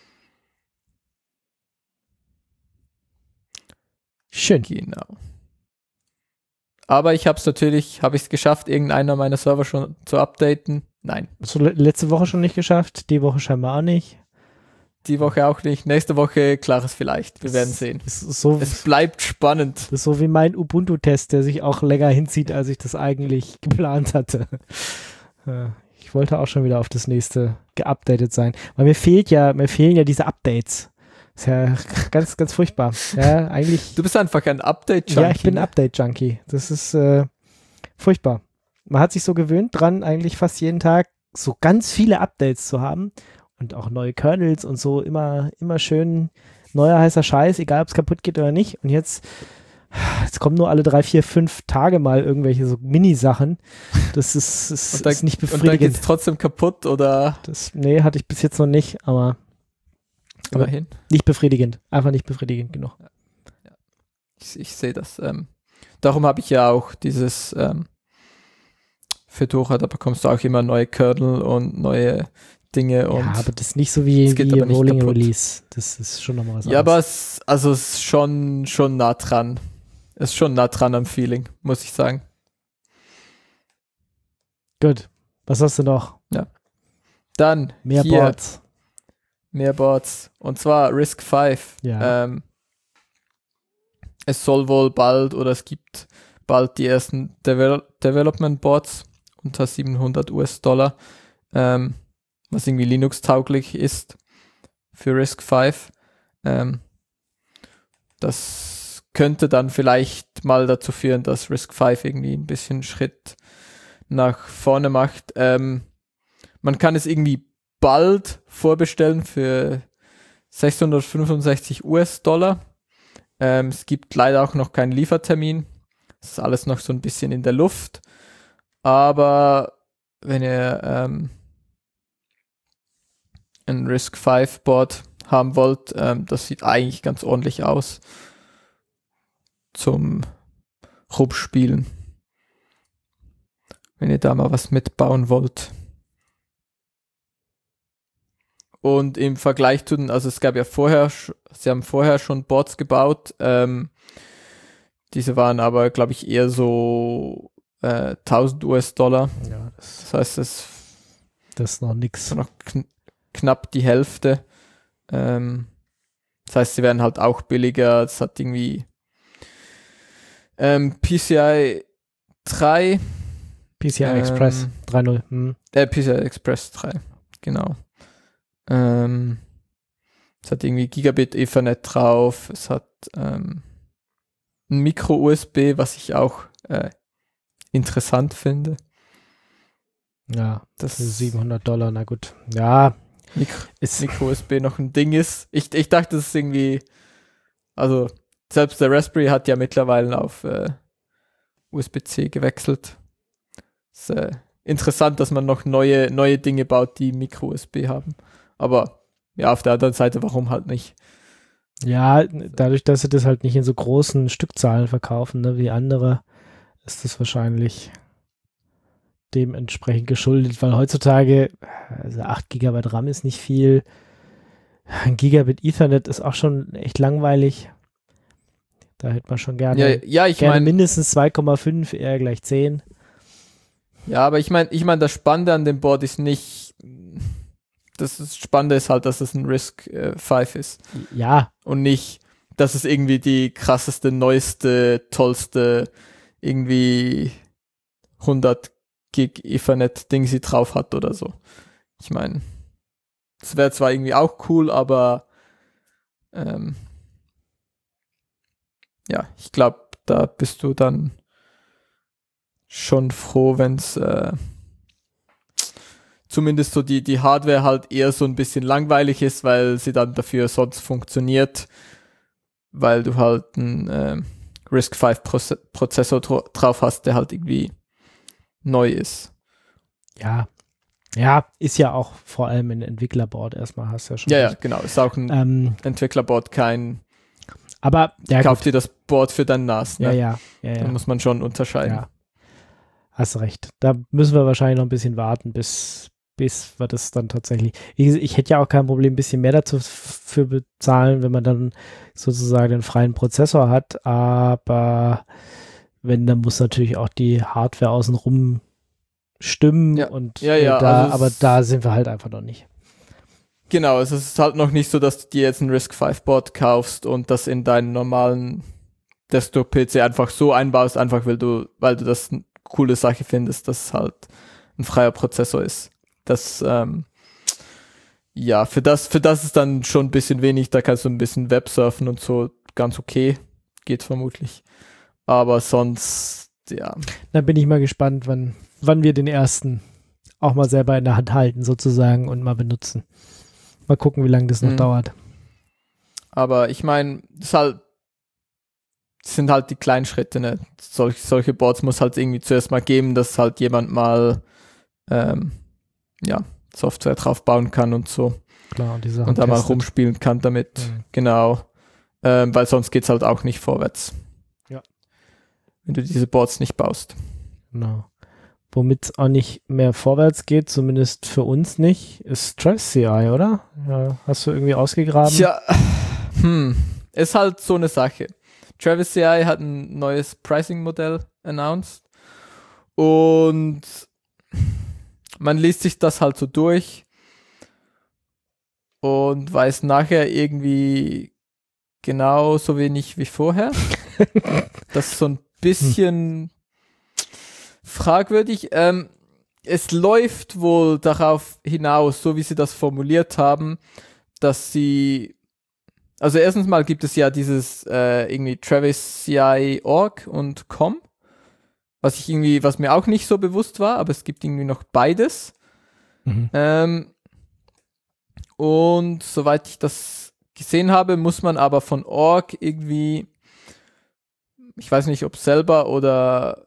Schön. Genau. Aber ich habe es geschafft, irgendeiner meiner Server schon zu updaten? Nein. So letzte Woche schon nicht geschafft, die Woche scheinbar auch nicht. Die Woche auch nicht. Nächste Woche, klares vielleicht. Wir werden sehen. Es bleibt spannend. Das ist so wie mein Ubuntu-Test, der sich auch länger hinzieht, als ich das eigentlich geplant hatte. Ich wollte auch schon wieder auf das nächste geupdatet sein. Weil mir fehlen ja diese Updates. Ist ja ganz, ganz furchtbar. Ja, eigentlich. Du bist einfach ein Update-Junkie. Ja, ich bin ein Update-Junkie. Das ist furchtbar. Man hat sich so gewöhnt dran, eigentlich fast jeden Tag so ganz viele Updates zu haben. Und auch neue Kernels und so, immer schön neuer heißer Scheiß, egal ob es kaputt geht oder nicht. Und jetzt kommen nur alle 3, 4, 5 Tage mal irgendwelche so Mini-Sachen. Das ist nicht befriedigend. Und dann geht es trotzdem kaputt, oder? Nee, hatte ich bis jetzt noch nicht, aber immerhin. Nicht befriedigend. Einfach nicht befriedigend genug. Ja. Ich sehe das. Darum habe ich ja auch dieses Fedora, da bekommst du auch immer neue Kernel und neue Dinge. Und ja, aber das ist nicht so wie Rolling kaputt. Release. Das ist schon nochmal was Ja, anderes. aber es ist schon nah dran. Es ist schon nah dran am Feeling, muss ich sagen. Gut. Was hast du noch? Dann Mehr hier, Boards. mehr Boards. Und zwar RISC-V. Ja. Es soll wohl bald oder es gibt bald die ersten Development Boards unter $700, was irgendwie Linux-tauglich ist für RISC-V. Das könnte dann vielleicht mal dazu führen, dass RISC-V irgendwie ein bisschen Schritt nach vorne macht. Man kann es irgendwie bald vorbestellen für $665. Es gibt leider auch noch keinen Liefertermin. Das ist alles noch so ein bisschen in der Luft. Aber wenn ihr ein RISC-V-Board haben wollt, das sieht eigentlich ganz ordentlich aus zum Rumspielen. Wenn ihr da mal was mitbauen wollt. Und im Vergleich zu den, also es gab ja sie haben vorher schon Boards gebaut, diese waren aber, glaube ich, eher so $1.000. Ja, Das heißt, das ist noch nix. ist noch knapp die Hälfte. Das heißt, sie werden halt auch billiger. Das hat irgendwie PCI 3. PCI Express 3.0. PCI Express 3, genau. Es hat irgendwie Gigabit Ethernet drauf. Es hat ein Micro-USB, was ich auch interessant finde. Ja, Das für $700, na gut. Ja, Micro-USB noch ein Ding ist. Ich dachte, das ist irgendwie, also selbst der Raspberry hat ja mittlerweile auf USB-C gewechselt. Ist interessant, dass man noch neue Dinge baut, die Micro-USB haben. Aber ja, auf der anderen Seite, warum halt nicht? ja, dadurch, dass sie das halt nicht in so großen Stückzahlen verkaufen, ne, wie andere, ist das wahrscheinlich dementsprechend geschuldet, weil heutzutage, also 8 GB RAM ist nicht viel. Ein Gigabit Ethernet ist auch schon echt langweilig. Da hätte man schon gerne, ich gerne meine, mindestens 2,5, eher gleich 10. ja, aber ich meine, das Spannende an dem Board ist nicht, das Spannende ist halt, dass es ein RISC-V ist. Ja. Und nicht, dass es irgendwie die krasseste, neueste, tollste, irgendwie 100 Gig Ethernet-Ding sie drauf hat oder so. Ich meine, das wäre zwar irgendwie auch cool, aber ja, ich glaube, da bist du dann schon froh, wenn es zumindest so die Hardware halt eher so ein bisschen langweilig ist, weil sie dann dafür sonst funktioniert, weil du halt einen RISC-V-Prozessor drauf hast, der halt irgendwie neu ist. Ja. Ja, ist ja auch vor allem ein Entwicklerboard erstmal, hast du ja schon. Ja, genau. Ist auch ein Entwicklerboard, kein aber ja, kauf dir das Board für dein NAS. Ne? Ja. Da muss man schon unterscheiden. Ja. Hast recht. Da müssen wir wahrscheinlich noch ein bisschen warten, bis wir das dann tatsächlich. Ich hätte ja auch kein Problem, ein bisschen mehr dazu für bezahlen, wenn man dann sozusagen den freien Prozessor hat, aber wenn, dann muss natürlich auch die Hardware außenrum stimmen und aber da sind wir halt einfach noch nicht. Genau, es ist halt noch nicht so, dass du dir jetzt ein RISC-V-Board kaufst und das in deinen normalen Desktop-PC einfach so einbaust, einfach weil du das eine coole Sache findest, dass es halt ein freier Prozessor ist. Das, für das ist dann schon ein bisschen wenig, da kannst du ein bisschen Websurfen und so, ganz okay, geht vermutlich. Aber sonst, ja. Dann bin ich mal gespannt, wann wir den ersten auch mal selber in der Hand halten sozusagen und mal benutzen. Mal gucken, wie lange das noch dauert. Aber ich meine, das sind halt die kleinen Schritte, ne? Solche Boards muss halt irgendwie zuerst mal geben, dass halt jemand mal Software drauf bauen kann und so. Klar, und die Sachen und da mal rumspielen kann damit. Genau. Weil sonst geht's halt auch nicht vorwärts. Ja. Wenn du diese Boards nicht baust. Genau. womit es auch nicht mehr vorwärts geht, zumindest für uns nicht, ist Travis CI, oder? Ja, hast du irgendwie ausgegraben? Tja, ist halt so eine Sache. Travis CI hat ein neues Pricing-Modell announced und man liest sich das halt so durch und weiß nachher irgendwie genauso wenig wie vorher. Das ist so ein bisschen fragwürdig. Es läuft wohl darauf hinaus, so wie sie das formuliert haben, dass sie, also erstens mal gibt es ja dieses irgendwie Travis CI Org und com, was mir auch nicht so bewusst war, aber es gibt irgendwie noch beides. Und soweit ich das gesehen habe, muss man aber von Org irgendwie, ich weiß nicht, ob selber oder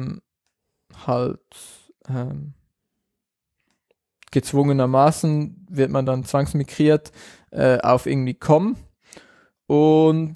gezwungenermaßen wird man dann zwangsmigriert auf irgendwie com. Und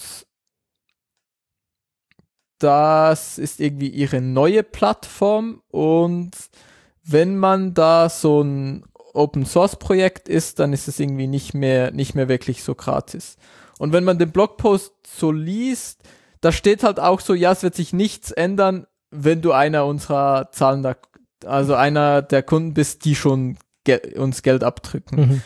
das ist irgendwie ihre neue Plattform. Und wenn man da so ein Open-Source-Projekt ist, dann ist es irgendwie nicht mehr wirklich so gratis. Und wenn man den Blogpost so liest, da steht halt auch so, ja, es wird sich nichts ändern, wenn du einer unserer zahlender, also einer der Kunden bist, die schon uns Geld abdrücken.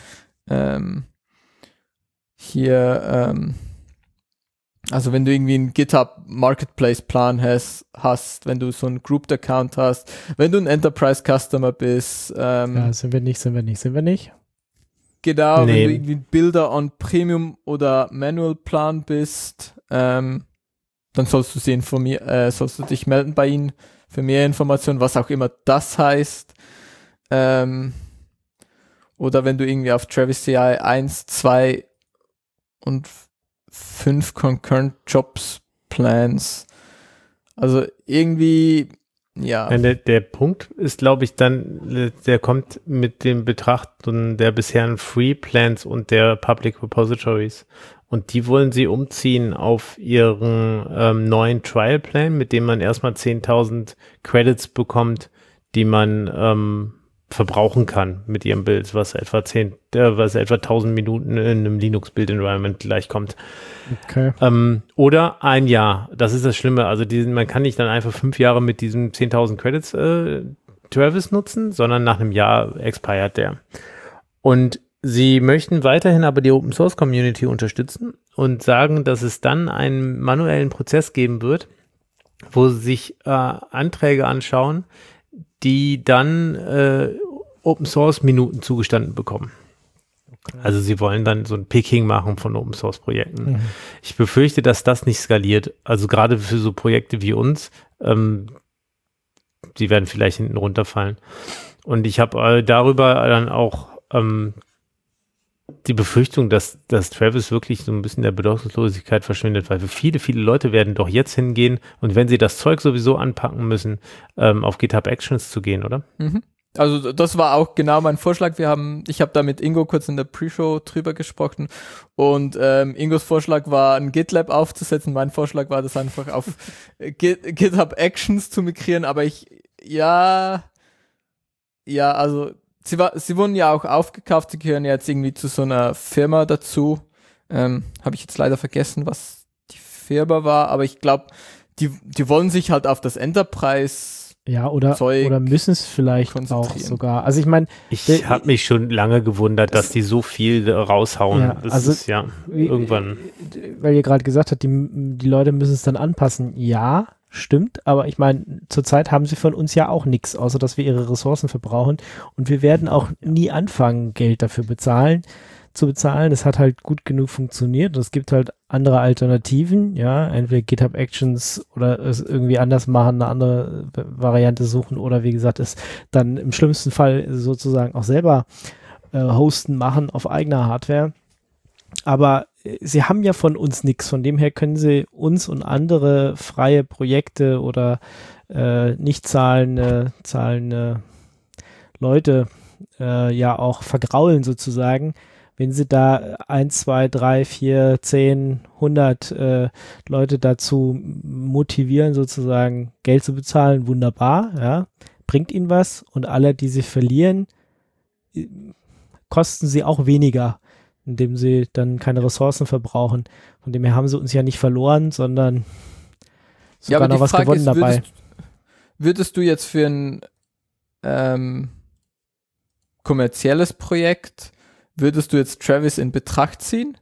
Also wenn du irgendwie einen GitHub Marketplace Plan hast, wenn du so einen Grouped Account hast, wenn du ein Enterprise Customer bist. Ja, sind wir nicht. Genau, Nee. wenn du irgendwie ein Builder on Premium oder Manual Plan bist, dann sollst du sollst du dich melden bei ihnen für mehr Informationen, was auch immer das heißt. Oder wenn du irgendwie auf Travis CI 1, 2 und 5 Concurrent Jobs Plans. Also irgendwie, ja. Der Punkt ist, glaube ich, dann, der kommt mit dem Betrachten der bisherigen Free Plans und der Public Repositories. Und die wollen sie umziehen auf ihren neuen Trial Plan, mit dem man erstmal 10.000 Credits bekommt, die man verbrauchen kann mit ihrem Bild, was etwa 1.000 Minuten in einem Linux-Build-Environment gleichkommt. Okay. Oder ein Jahr. Das ist das Schlimme. Also man kann nicht dann einfach 5 Jahre mit diesem 10.000 Credits Travis nutzen, sondern nach einem Jahr expired der. Und sie möchten weiterhin aber die Open-Source-Community unterstützen und sagen, dass es dann einen manuellen Prozess geben wird, wo sie sich Anträge anschauen, die dann Open-Source-Minuten zugestanden bekommen. Okay. Also sie wollen dann so ein Picking machen von Open-Source-Projekten. Ich befürchte, dass das nicht skaliert. Also gerade für so Projekte wie uns, die werden vielleicht hinten runterfallen. Und ich habe darüber dann auch die Befürchtung, dass Travis wirklich so ein bisschen der Bedeutungslosigkeit verschwindet, weil viele, viele Leute werden doch jetzt hingehen und wenn sie das Zeug sowieso anpacken müssen, auf GitHub Actions zu gehen, oder? Also das war auch genau mein Vorschlag. Ich habe da mit Ingo kurz in der Pre-Show drüber gesprochen und Ingos Vorschlag war, ein GitLab aufzusetzen. Mein Vorschlag war, das einfach auf GitHub Actions zu migrieren, aber also sie wurden ja auch aufgekauft, sie gehören ja jetzt irgendwie zu so einer Firma dazu. Habe ich jetzt leider vergessen, was die Firma war, aber ich glaube, die wollen sich halt auf das Enterprise oder müssen es vielleicht auch sogar. Also ich meine, ich habe mich schon lange gewundert, dass die so viel raushauen. Ja, das ist irgendwann. Weil ihr gerade gesagt habt, die Leute müssen es dann anpassen. Ja, stimmt, aber ich meine, zurzeit haben sie von uns ja auch nichts, außer dass wir ihre Ressourcen verbrauchen und wir werden auch nie anfangen, Geld dafür zu bezahlen. Das hat halt gut genug funktioniert. Es gibt halt andere Alternativen, ja, entweder GitHub Actions oder es irgendwie anders machen, eine andere Variante suchen oder wie gesagt, es dann im schlimmsten Fall sozusagen auch selber hosten machen auf eigener Hardware. Aber sie haben ja von uns nichts, von dem her können sie uns und andere freie Projekte oder nicht zahlende Leute ja auch vergraulen sozusagen. Wenn sie da 1, 2, 3, 4, 10, 100 Leute dazu motivieren, sozusagen Geld zu bezahlen, wunderbar, ja. bringt ihnen was und alle, die sie verlieren, kosten sie auch weniger, indem sie dann keine Ressourcen verbrauchen. Von dem her haben sie uns ja nicht verloren, sondern sogar noch was gewonnen dabei. Würdest du jetzt für ein kommerzielles Projekt, würdest du jetzt Travis in Betracht ziehen?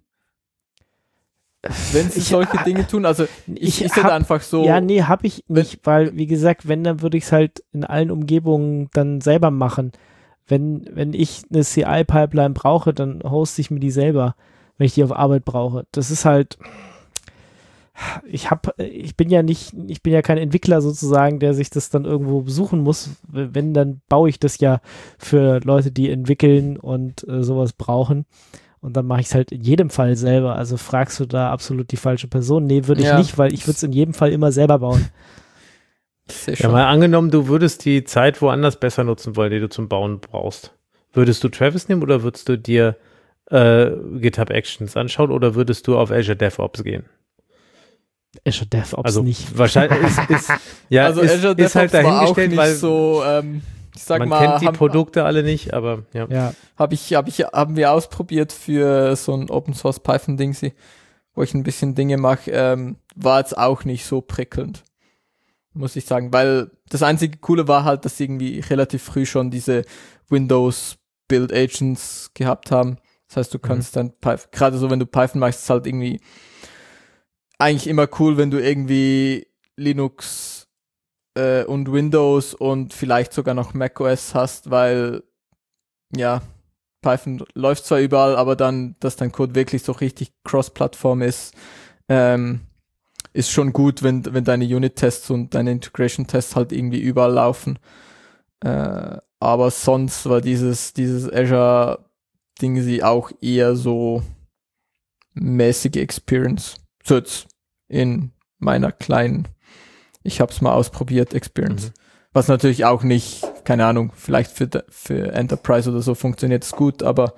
Wenn sie solche Dinge tun, also ich ist halt einfach so. Ja, nee, habe ich nicht, weil, wie gesagt, wenn, dann würde ich es halt in allen Umgebungen dann selber machen. Wenn ich eine CI-Pipeline brauche, dann hoste ich mir die selber, wenn ich die auf Arbeit brauche. Das ist halt, ich bin ja kein Entwickler sozusagen, der sich das dann irgendwo besuchen muss. Wenn, dann baue ich das ja für Leute, die entwickeln und sowas brauchen. Und dann mache ich es halt in jedem Fall selber. Also fragst du da absolut die falsche Person? Nee, würde ich nicht, weil ich würde es in jedem Fall immer selber bauen. Ja, mal angenommen, du würdest die Zeit woanders besser nutzen wollen, die du zum Bauen brauchst. Würdest du Travis nehmen oder würdest du dir GitHub Actions anschauen oder würdest du auf Azure DevOps gehen? Azure DevOps also nicht. Wahrscheinlich Azure DevOps ist halt dahingestellt, weil so, ich sag man mal, kennt die Produkte alle nicht, aber ja. Haben wir ausprobiert für so ein Open Source Python Dingsy, wo ich ein bisschen Dinge mache, war jetzt auch nicht so prickelnd, muss ich sagen, weil das einzige Coole war halt, dass sie irgendwie relativ früh schon diese Windows Build Agents gehabt haben. Das heißt, du kannst dann gerade so, wenn du Python machst, ist halt irgendwie eigentlich immer cool, wenn du irgendwie Linux und Windows und vielleicht sogar noch macOS hast, weil ja, Python läuft zwar überall, aber dann, dass dein Code wirklich so richtig Cross-Plattform ist schon gut, wenn deine Unit-Tests und deine Integration-Tests halt irgendwie überall laufen. Aber sonst war dieses Azure-Ding sie auch eher so mäßige Experience. So jetzt in meiner kleinen, ich hab's mal ausprobiert, Experience. Was natürlich auch nicht, keine Ahnung, vielleicht für Enterprise oder so funktioniert es gut, aber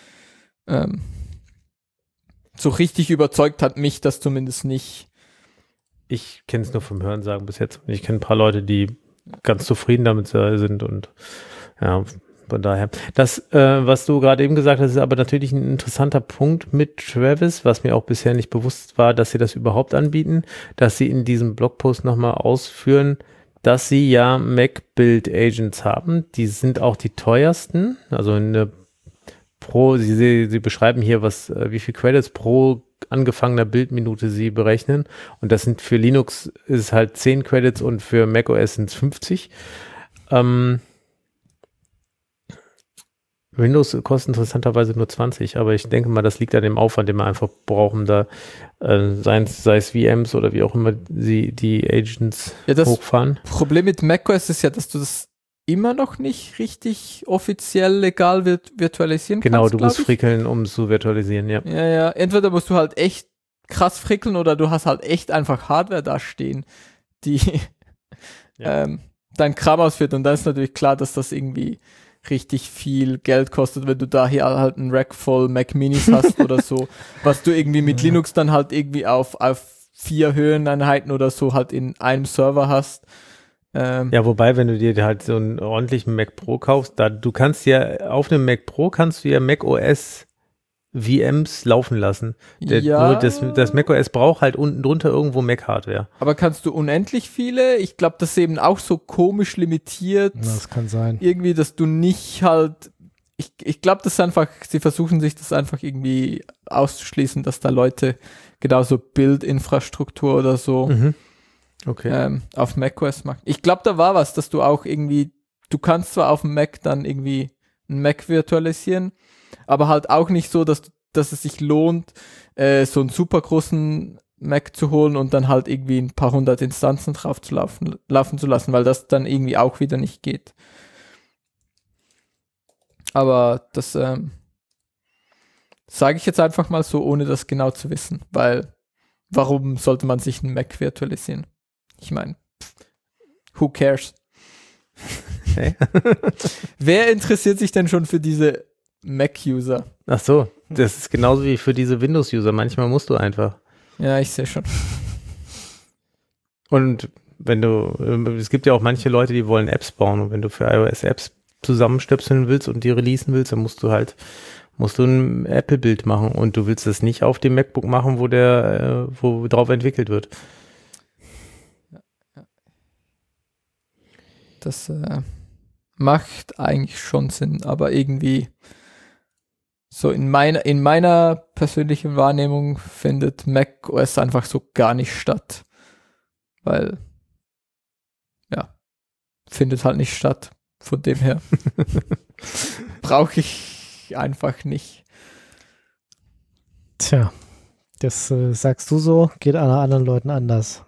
so richtig überzeugt hat mich das zumindest nicht. Ich kenne es nur vom Hörensagen bis jetzt. Ich kenne ein paar Leute, die ganz zufrieden damit sind und ja, von daher. Das, was du gerade eben gesagt hast, ist aber natürlich ein interessanter Punkt mit Travis, was mir auch bisher nicht bewusst war, dass sie das überhaupt anbieten, dass sie in diesem Blogpost nochmal ausführen, dass sie ja Mac-Build-Agents haben. Die sind auch die teuersten, also sie beschreiben hier, wie viel Credits pro angefangener Bildminute sie berechnen. Und das sind für Linux ist es halt 10 Credits und für macOS sind es 50. Windows kostet interessanterweise nur 20, aber ich denke mal, das liegt an dem Aufwand, den wir einfach brauchen, da sei es VMs oder wie auch immer sie die Agents hochfahren. Das Problem mit macOS ist ja, dass du das immer noch nicht richtig offiziell legal virtualisieren kannst. Genau, du musst frickeln, um es zu virtualisieren, ja. Ja, entweder musst du halt echt krass frickeln oder du hast halt echt einfach Hardware da stehen, die dein Kram ausführt, und dann ist natürlich klar, dass das irgendwie richtig viel Geld kostet, wenn du da hier halt einen Rack voll Mac Minis hast oder so, was du irgendwie mit Linux dann halt irgendwie auf 4 Höheneinheiten oder so halt in einem Server hast. Ja, wobei, wenn du dir halt so einen ordentlichen Mac Pro kaufst, du kannst ja auf einem Mac Pro kannst du ja Mac OS VMs laufen lassen. Nur das Mac OS braucht halt unten drunter irgendwo Mac Hardware. Aber kannst du unendlich viele? Ich glaube, das ist eben auch so komisch limitiert. Das kann sein. Irgendwie, dass du nicht halt, ich glaube, das ist einfach, sie versuchen sich das einfach irgendwie auszuschließen, dass da Leute genauso Bildinfrastruktur oder so auf macOS machen. Ich glaube, da war was, dass du auch irgendwie, du kannst zwar auf dem Mac dann irgendwie einen Mac virtualisieren, aber halt auch nicht so, dass es sich lohnt, so einen super großen Mac zu holen und dann halt irgendwie ein paar 100 Instanzen drauf zu laufen zu lassen, weil das dann irgendwie auch wieder nicht geht. Aber das sage ich jetzt einfach mal so, ohne das genau zu wissen, weil warum sollte man sich einen Mac virtualisieren? Ich meine, who cares? Okay. Wer interessiert sich denn schon für diese Mac-User? Ach so, das ist genauso wie für diese Windows-User. Manchmal musst du einfach. Ja, ich sehe schon. Und es gibt ja auch manche Leute, die wollen Apps bauen und wenn du für iOS Apps zusammenstöpseln willst und die releasen willst, dann musst du ein Apple-Bild machen und du willst das nicht auf dem MacBook machen, wo drauf entwickelt wird. Das macht eigentlich schon Sinn, aber irgendwie so in meiner persönlichen Wahrnehmung findet macOS einfach so gar nicht statt. Weil, ja, findet halt nicht statt. Von dem her brauche ich einfach nicht. Tja, das sagst du so, geht an anderen Leuten anders.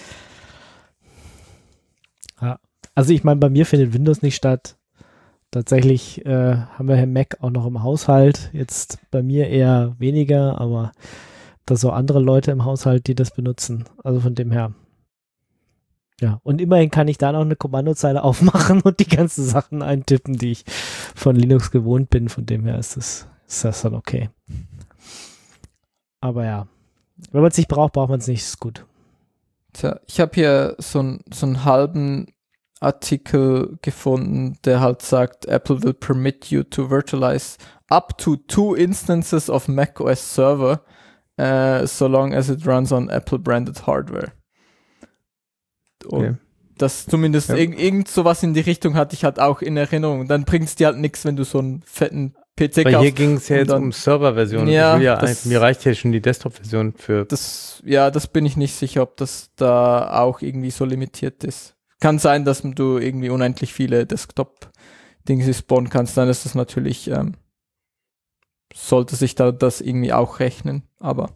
Ja. Also ich meine, bei mir findet Windows nicht statt. Tatsächlich haben wir Herrn Mac auch noch im Haushalt. Jetzt bei mir eher weniger, aber da so andere Leute im Haushalt, die das benutzen. Also von dem her. Ja, und immerhin kann ich da noch eine Kommandozeile aufmachen und die ganzen Sachen eintippen, die ich von Linux gewohnt bin. Von dem her ist das dann okay. Aber ja, wenn man es nicht braucht, braucht man es nicht. Ist gut. Tja, ich habe hier so einen halben Artikel gefunden, der halt sagt, Apple will permit you to virtualize up to 2 instances of macOS Server so long as it runs on Apple-branded hardware. Und okay. Das zumindest irgend sowas in die Richtung hatte ich halt auch in Erinnerung. Dann bringt es dir halt nichts, wenn du so einen fetten PC kaufst. Weil hier ging es ja jetzt um Server-Version. Ja, mir reicht ja schon die Desktop-Version für... Das bin ich nicht sicher, ob das da auch irgendwie so limitiert ist. Kann sein, dass du irgendwie unendlich viele Desktop-Dinge spawnen kannst. Dann ist das natürlich, sollte sich da das irgendwie auch rechnen. Aber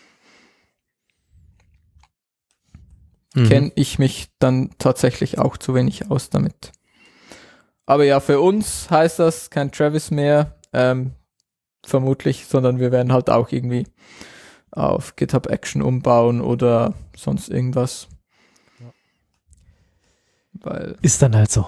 kenne ich mich dann tatsächlich auch zu wenig aus damit. Aber ja, für uns heißt das kein Travis mehr, vermutlich, sondern wir werden halt auch irgendwie auf GitHub Action umbauen oder sonst irgendwas. Weil ist dann halt so.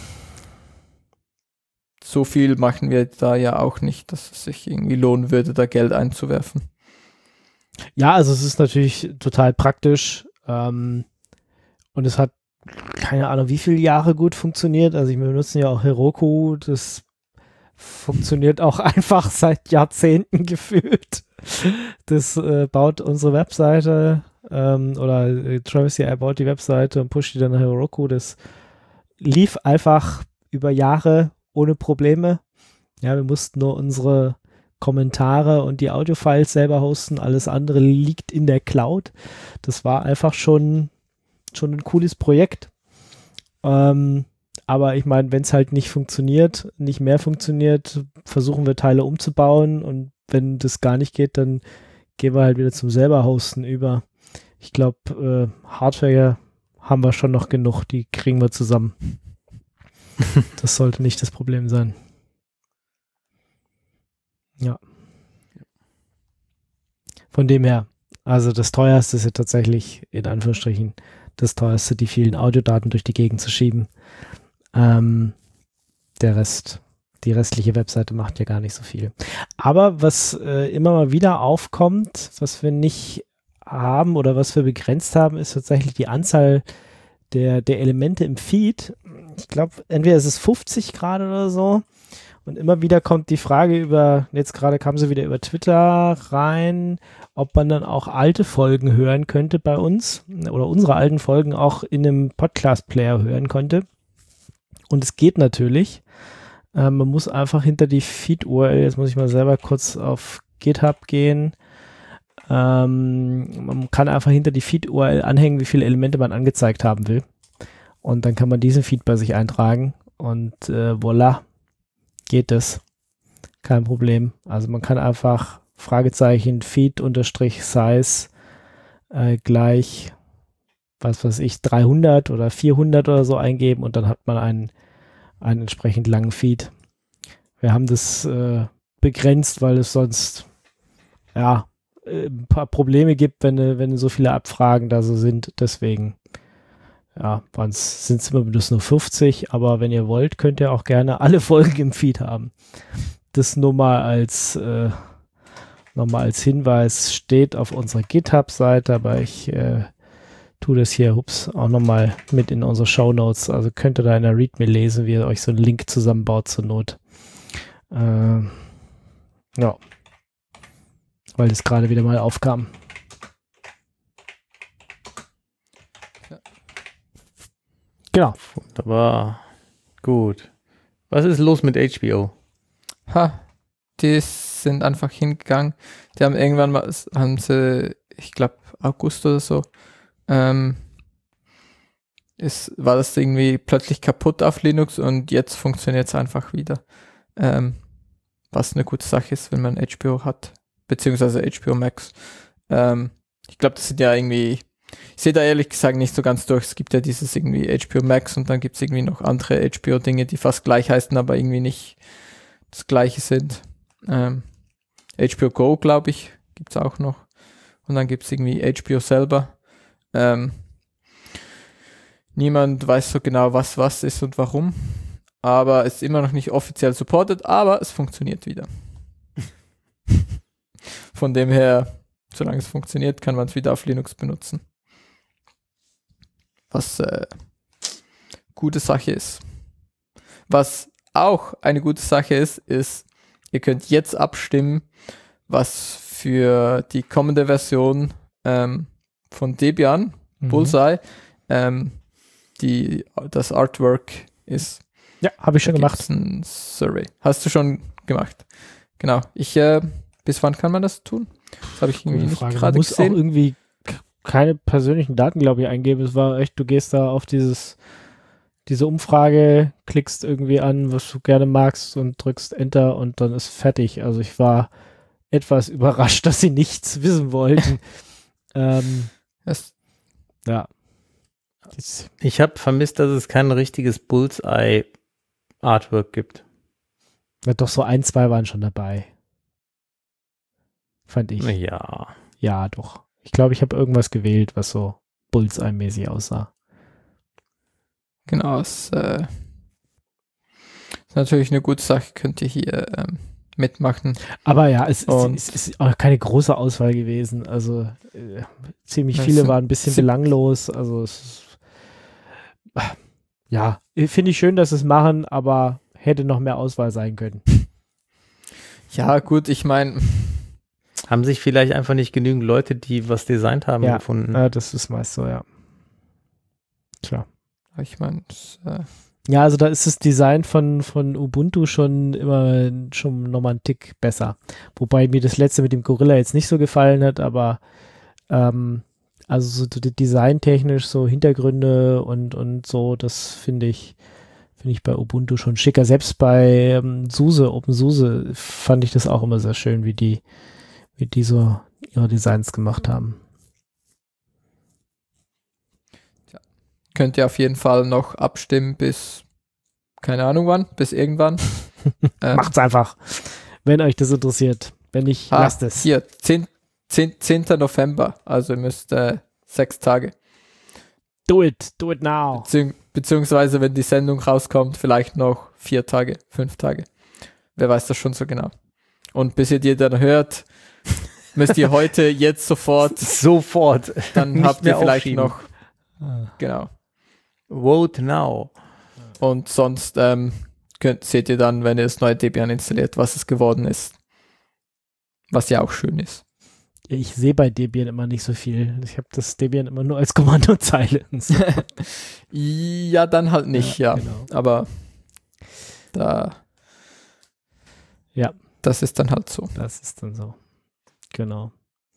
So viel machen wir da ja auch nicht, dass es sich irgendwie lohnen würde, da Geld einzuwerfen. Ja, also es ist natürlich total praktisch und es hat keine Ahnung, wie viele Jahre gut funktioniert. Also wir benutzen ja auch Heroku, das funktioniert auch einfach seit Jahrzehnten gefühlt. Das baut unsere Webseite oder Travis CI baut die Webseite und pusht die dann nach Heroku. Das lief einfach über Jahre ohne Probleme. Ja, wir mussten nur unsere Kommentare und die Audiofiles selber hosten. Alles andere liegt in der Cloud. Das war einfach schon ein cooles Projekt. Aber ich meine, wenn es halt nicht funktioniert, nicht mehr funktioniert, versuchen wir Teile umzubauen und wenn das gar nicht geht, dann gehen wir halt wieder zum selber hosten über. Ich glaube, Hardware haben wir schon noch genug, die kriegen wir zusammen. Das sollte nicht das Problem sein. Ja. Von dem her, also das teuerste ist ja tatsächlich, in Anführungsstrichen, das teuerste, die vielen Audiodaten durch die Gegend zu schieben. Der Rest, die restliche Webseite macht ja gar nicht so viel. Aber was immer mal wieder aufkommt, was wir nicht haben oder was wir begrenzt haben, ist tatsächlich die Anzahl der Elemente im Feed. Ich glaube, entweder ist es 50 gerade oder so. Und immer wieder kommt die Frage jetzt gerade kam sie wieder über Twitter rein, ob man dann auch alte Folgen hören könnte bei uns oder unsere alten Folgen auch in einem Podcast-Player hören könnte. Und es geht natürlich. Man muss einfach hinter die Feed-URL, jetzt muss ich mal selber kurz auf GitHub gehen. Man kann einfach hinter die Feed-URL anhängen, wie viele Elemente man angezeigt haben will. Und dann kann man diesen Feed bei sich eintragen und voilà, geht es. Kein Problem. Also man kann einfach Fragezeichen Feed-Size gleich, was weiß ich, 300 oder 400 oder so eingeben und dann hat man einen entsprechend langen Feed. Wir haben das begrenzt, weil es sonst ein paar Probleme gibt, wenn so viele Abfragen da so sind. Deswegen sind es immer bloß nur 50, aber wenn ihr wollt, könnt ihr auch gerne alle Folgen im Feed haben. Das nur mal als Hinweis steht auf unserer GitHub-Seite, aber ich tue das hier, auch nochmal mit in unsere Shownotes. Also könnt ihr da in der README lesen, wie ihr euch so einen Link zusammenbaut zur Not. Ja. Weil das gerade wieder mal aufkam. Ja. Genau. Wunderbar. Gut. Was ist los mit HBO? Die sind einfach hingegangen. Die haben irgendwann mal, ich glaube August oder so, war das irgendwie plötzlich kaputt auf Linux und jetzt funktioniert es einfach wieder. Was eine gute Sache ist, wenn man HBO hat, beziehungsweise HBO Max. Ich glaube, das sind ja irgendwie, ich sehe da ehrlich gesagt nicht so ganz durch. Es gibt ja dieses irgendwie HBO Max und dann gibt es irgendwie noch andere HBO-Dinge, die fast gleich heißen, aber irgendwie nicht das Gleiche sind. HBO Go, glaube ich, gibt es auch noch. Und dann gibt es irgendwie HBO selber. Niemand weiß so genau, was ist und warum. Aber es ist immer noch nicht offiziell supported, aber es funktioniert wieder. Von dem her, solange es funktioniert, kann man es wieder auf Linux benutzen. Was gute Sache ist. Was auch eine gute Sache ist, ihr könnt jetzt abstimmen, was für die kommende Version von Debian, Bullseye, das Artwork ist. Ja, habe ich schon gemacht. Survey. Hast du schon gemacht? Genau. Bis wann kann man das tun? Das habe ich irgendwie nicht gerade gesehen. Du musst auch irgendwie keine persönlichen Daten, glaube ich, eingeben. Es war echt, du gehst da auf diese Umfrage, klickst irgendwie an, was du gerne magst und drückst Enter und dann ist fertig. Also ich war etwas überrascht, dass sie nichts wissen wollten. Ja. Ich habe vermisst, dass es kein richtiges Bullseye-Artwork gibt. Ja, doch, so 1, 2 waren schon dabei. Fand ich. Ja. Ja, doch. Ich glaube, ich habe irgendwas gewählt, was so Bullseye-mäßig aussah. Genau, es ist natürlich eine gute Sache, könnt ihr hier mitmachen. Aber ja, es ist auch keine große Auswahl gewesen. Also ziemlich viele waren ein bisschen belanglos. Also es ist, ja, finde ich schön, dass sie es machen, aber hätte noch mehr Auswahl sein können. Ja, gut, ich meine, haben sich vielleicht einfach nicht genügend Leute, die was designt haben, gefunden. Ja, das ist meist so, ja. Klar. Ich meine, ja, also da ist das Design von Ubuntu schon nochmal einen Tick besser. Wobei mir das letzte mit dem Gorilla jetzt nicht so gefallen hat, aber also so designtechnisch so Hintergründe und so, das finde ich bei Ubuntu schon schicker. Selbst bei OpenSUSE fand ich das auch immer sehr schön, wie die so ihre Designs gemacht haben. Könnt ihr auf jeden Fall noch abstimmen bis, keine Ahnung wann, bis irgendwann. Macht's einfach, wenn euch das interessiert. Wenn nicht, lasst es. Hier, 10. November, also ihr müsst 6 Tage. Do it now. Beziehungsweise, wenn die Sendung rauskommt, vielleicht noch 4 Tage, 5 Tage. Wer weiß das schon so genau. Und bis ihr die dann hört, müsst ihr heute, jetzt sofort. Dann habt ihr vielleicht noch, genau. Vote now. Und sonst seht ihr dann, wenn ihr das neue Debian installiert, was es geworden ist. Was ja auch schön ist. Ich sehe bei Debian immer nicht so viel. Ich habe das Debian immer nur als Kommandozeile. So. Ja, dann halt nicht, ja. Genau. Aber das ist dann halt so. Das ist dann so. Genau.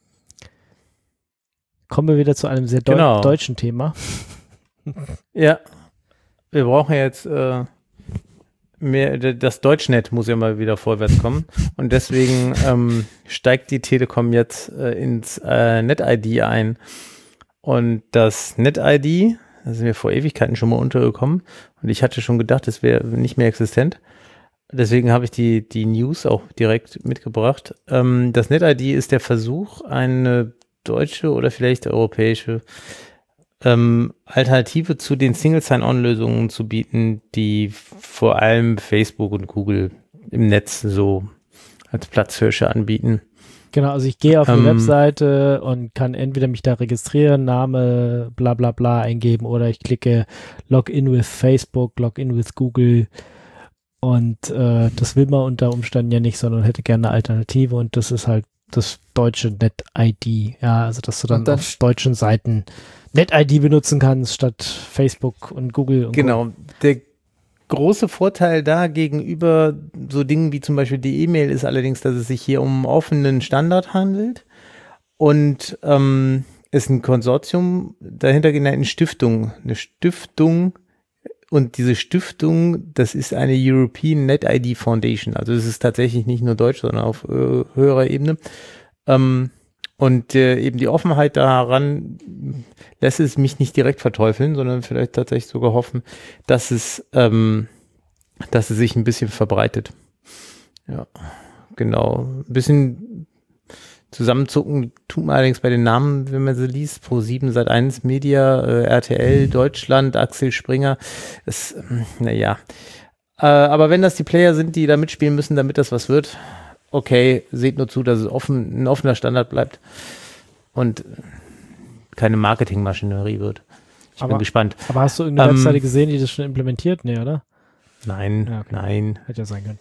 Kommen wir wieder zu einem sehr deutschen Thema. Ja, wir brauchen jetzt mehr, das Deutschnet muss ja mal wieder vorwärts kommen und deswegen steigt die Telekom jetzt ins NetID ein und das NetID, da sind wir vor Ewigkeiten schon mal untergekommen und ich hatte schon gedacht, das wäre nicht mehr existent, deswegen habe ich die News auch direkt mitgebracht. Das NetID ist der Versuch, eine deutsche oder vielleicht europäische Alternative zu den Single-Sign-On-Lösungen zu bieten, die vor allem Facebook und Google im Netz so als Platzhirsche anbieten. Genau, also ich gehe auf eine Webseite und kann entweder mich da registrieren, Name, bla bla bla eingeben oder ich klicke Login with Facebook, Login with Google und das will man unter Umständen ja nicht, sondern hätte gerne eine Alternative und das ist halt das deutsche NetID. Ja, also dass du dann auf deutschen Seiten NetID benutzen kannst statt Facebook und Google. Und genau, der große Vorteil da gegenüber so Dingen wie zum Beispiel die E-Mail ist allerdings, dass es sich hier um einen offenen Standard handelt und es ein Konsortium dahinter genannt, eine Stiftung und diese Stiftung, das ist eine European NetID Foundation, also es ist tatsächlich nicht nur deutsch, sondern auf höherer Ebene und eben die Offenheit daran lässt es mich nicht direkt verteufeln, sondern vielleicht tatsächlich sogar hoffen, dass es sich ein bisschen verbreitet. Ja, genau. Ein bisschen zusammenzucken tut man allerdings bei den Namen, wenn man sie liest. Pro7, Sat1 Media, RTL, Deutschland, Axel Springer. Naja. Aber wenn das die Player sind, die da mitspielen müssen, damit das was wird, okay, seht nur zu, dass es ein offener Standard bleibt und keine Marketingmaschinerie wird. Ich bin gespannt. Aber hast du irgendeine Webseite gesehen, die das schon implementiert? Nee, oder? Nein, ja, okay. Nein. Hätte ja sein können.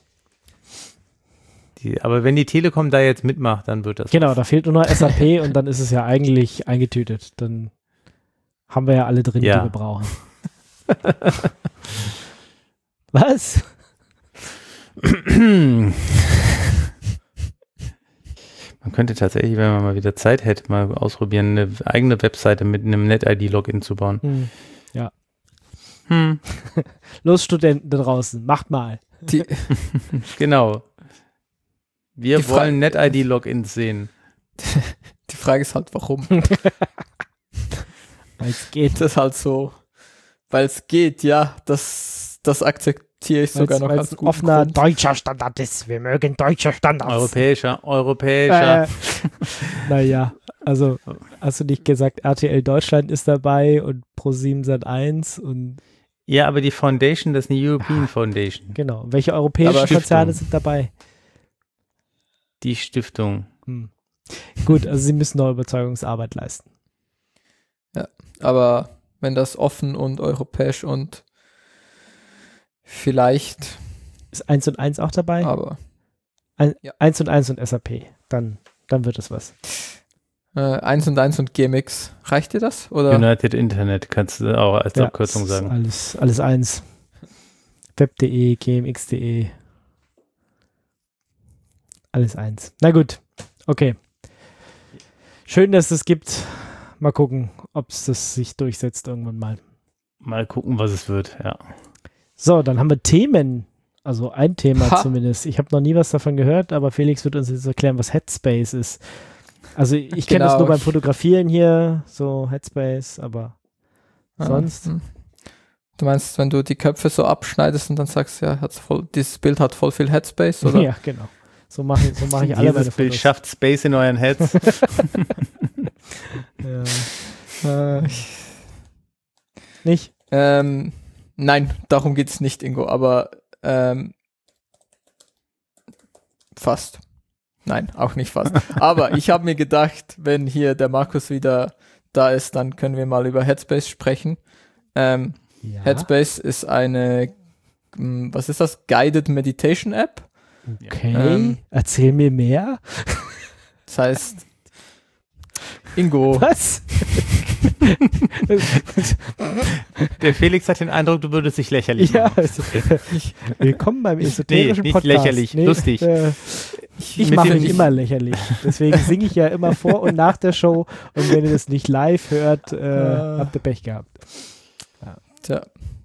Aber wenn die Telekom da jetzt mitmacht, dann wird das. Genau, da fehlt nur noch SAP und dann ist es ja eigentlich eingetütet. Dann haben wir ja alle drin, die wir brauchen. Was? Man könnte tatsächlich, wenn man mal wieder Zeit hätte, mal ausprobieren, eine eigene Webseite mit einem NetID-Login zu bauen. Ja. Los, Studenten da draußen, macht mal. Genau. Wir wollen NetID-Logins sehen. Die Frage ist halt, warum? Weil es geht. Das halt so. Weil es geht, ja. Das akzeptiere ich sogar noch als guten offener Grund. deutscher Standard ist. Wir mögen deutsche Standards. Europäischer. Naja, also hast du nicht gesagt, RTL Deutschland ist dabei und Pro7 Sat1 und ja, aber die Foundation, das ist eine European Foundation. Genau. Welche europäischen Konzerne sind dabei? Die Stiftung. Gut, also sie müssen noch Überzeugungsarbeit leisten. Ja, aber wenn das offen und europäisch und vielleicht ist 1 und 1 auch dabei? Aber 1 und 1 und SAP, dann wird es was. 1 und 1 und GMX, reicht dir das? Oder? United Internet kannst du auch als Abkürzung sagen. Alles eins. Web.de, gmx.de. Alles eins. Na gut, okay. Schön, dass es gibt. Mal gucken, ob es das sich durchsetzt irgendwann mal. Mal gucken, was es wird, ja. So, dann haben wir Themen. Also ein Thema zumindest. Ich habe noch nie was davon gehört, aber Felix wird uns jetzt erklären, was Headspace ist. Also ich kenne das nur beim Fotografieren hier, so Headspace, aber sonst. Du meinst, wenn du die Köpfe so abschneidest und dann sagst, ja, dieses Bild hat voll viel Headspace, oder? Ja, genau. So mache ich alle meine Dieses Bild schafft Space in euren Heads. Nicht? Nein, darum geht es nicht, Ingo, aber fast. Nein, auch nicht fast. Aber ich habe mir gedacht, wenn hier der Markus wieder da ist, dann können wir mal über Headspace sprechen. Headspace ist eine, was ist das? Guided Meditation App. Okay, erzähl mir mehr. Das heißt, Ingo. Was? Der Felix hat den Eindruck, du würdest dich lächerlich machen. Willkommen beim esoterischen nicht Podcast. Lächerlich, lustig. Ich mache mich immer lächerlich. Deswegen singe ich ja immer vor und nach der Show. Und wenn ihr das nicht live hört, habt ihr Pech gehabt. Ja. Tja,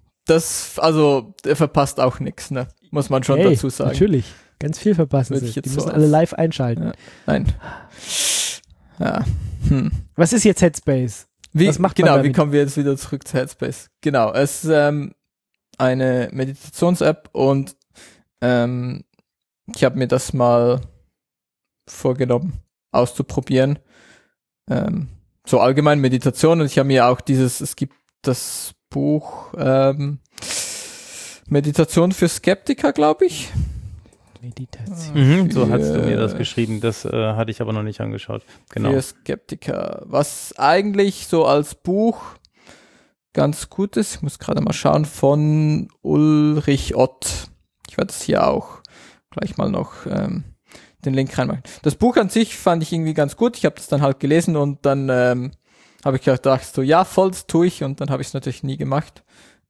er verpasst auch nichts, ne? Muss man schon dazu sagen. Natürlich. Ganz viel verpassen sie. Die müssen alle live einschalten. Ja. Nein. Ja. Was ist jetzt Headspace? Was macht man damit? Wie kommen wir jetzt wieder zurück zu Headspace? Genau, es ist eine Meditations-App und ich habe mir das mal vorgenommen, auszuprobieren. So allgemein Meditation und ich habe mir auch es gibt das Buch Meditation für Skeptiker, glaube ich. Meditation. So hast du mir das geschrieben, das hatte ich aber noch nicht angeschaut. Genau. Für Skeptiker. Was eigentlich so als Buch ganz gut ist, ich muss gerade mal schauen, von Ulrich Ott. Ich werde es hier auch gleich mal noch den Link reinmachen. Das Buch an sich fand ich irgendwie ganz gut. Ich habe das dann halt gelesen und dann habe ich gedacht, so ja, voll, das tue ich, und dann habe ich es natürlich nie gemacht.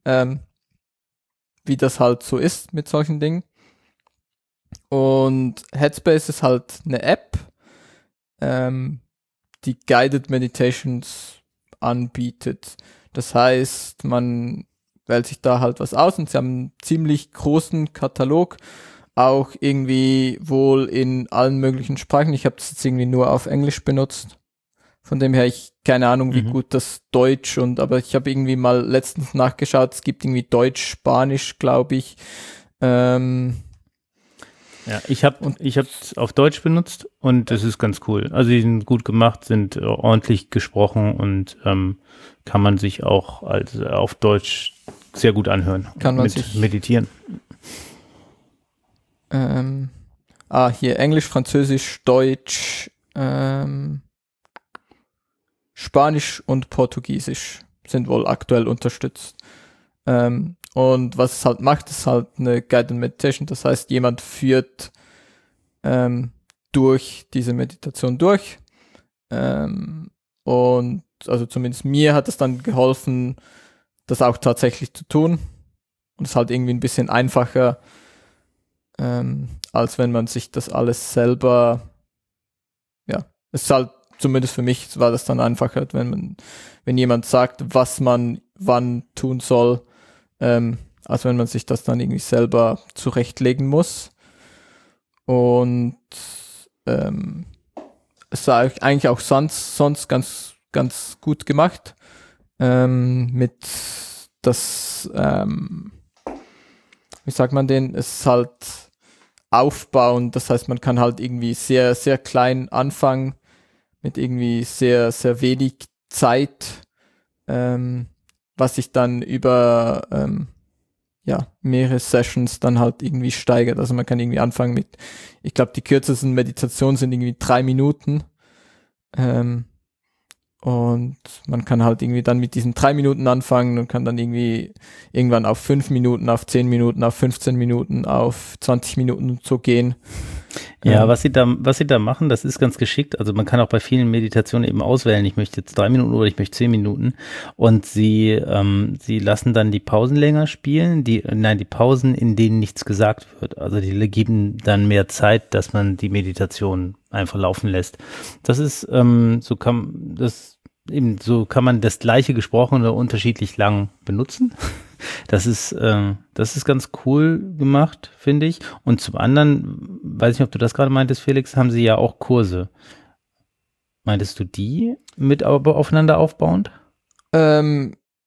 Wie das halt so ist mit solchen Dingen. Und Headspace ist halt eine App, die Guided Meditations anbietet. Das heißt, man wählt sich da halt was aus und sie haben einen ziemlich großen Katalog, auch irgendwie wohl in allen möglichen Sprachen. Ich habe das jetzt irgendwie nur auf Englisch benutzt. Von dem her, ich keine Ahnung, wie gut das Deutsch aber ich habe irgendwie mal letztens nachgeschaut, es gibt irgendwie Deutsch, Spanisch, glaube ich. Ja, ich habe es auf Deutsch benutzt und es ist ganz cool. Also die sind gut gemacht, sind ordentlich gesprochen und kann man sich auch auf Deutsch sehr gut anhören. Kann man mit sich meditieren. Hier Englisch, Französisch, Deutsch, Spanisch und Portugiesisch sind wohl aktuell unterstützt. Und was es halt macht, ist halt eine Guided Meditation. Das heißt, jemand führt durch diese Meditation durch. Und also zumindest mir hat es dann geholfen, das auch tatsächlich zu tun. Und es ist halt irgendwie ein bisschen einfacher, als wenn man sich das alles selber, ja, es ist halt, zumindest für mich war das dann einfacher, wenn jemand sagt, was man wann tun soll, als wenn man sich das dann irgendwie selber zurechtlegen muss. Und es war eigentlich auch sonst ganz, ganz gut gemacht. Mit das, wie sagt man denn, es ist halt aufbauen, das heißt, man kann halt irgendwie sehr, sehr klein anfangen, mit irgendwie sehr, sehr wenig Zeit, was sich dann über mehrere Sessions dann halt irgendwie steigert. Also man kann irgendwie anfangen mit, ich glaube, die kürzesten Meditationen sind irgendwie 3 Minuten. Und man kann halt irgendwie dann mit diesen 3 Minuten anfangen und kann dann irgendwie irgendwann auf 5 Minuten, auf 10 Minuten, auf 15 Minuten, auf 20 Minuten und so gehen. Ja, was sie da machen, das ist ganz geschickt. Also man kann auch bei vielen Meditationen eben auswählen, ich möchte jetzt 3 Minuten oder ich möchte 10 Minuten. Und sie lassen dann die Pausen länger spielen, die Pausen, in denen nichts gesagt wird. Also die geben dann mehr Zeit, dass man die Meditation einfach laufen lässt. Das ist, so kann man das gleiche Gesprochene unterschiedlich lang benutzen. Das ist ganz cool gemacht, finde ich. Und zum anderen, weiß nicht, ob du das gerade meintest, Felix, haben sie ja auch Kurse. Meintest du die mit aber aufeinander aufbauend? Ja,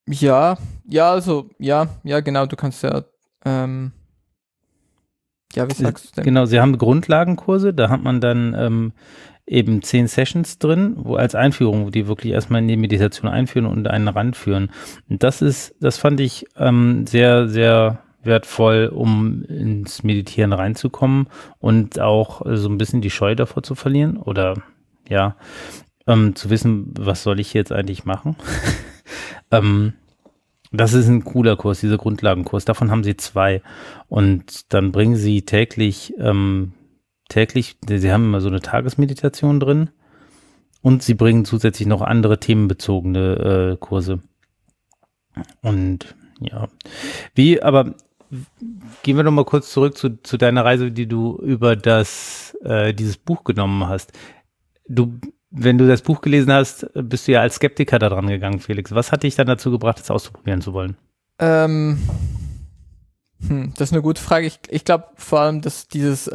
genau, du kannst ja, wie sagst du denn? Genau, sie haben Grundlagenkurse, da hat man dann eben 10 Sessions drin, wo als Einführung, wo die wirklich erstmal in die Meditation einführen und einen ranführen. Und das fand ich sehr, sehr wertvoll, um ins Meditieren reinzukommen und auch so ein bisschen die Scheu davor zu verlieren oder ja, zu wissen, was soll ich jetzt eigentlich machen. Das ist ein cooler Kurs, dieser Grundlagenkurs. Davon haben sie 2 und dann bringen sie täglich, sie haben immer so eine Tagesmeditation drin und sie bringen zusätzlich noch andere themenbezogene Kurse. Und ja, aber gehen wir noch mal kurz zurück zu deiner Reise, die du über dieses Buch genommen hast. Wenn du das Buch gelesen hast, bist du ja als Skeptiker da dran gegangen, Felix. Was hat dich dann dazu gebracht, das auszuprobieren zu wollen? Das ist eine gute Frage. Ich glaube vor allem, dass dieses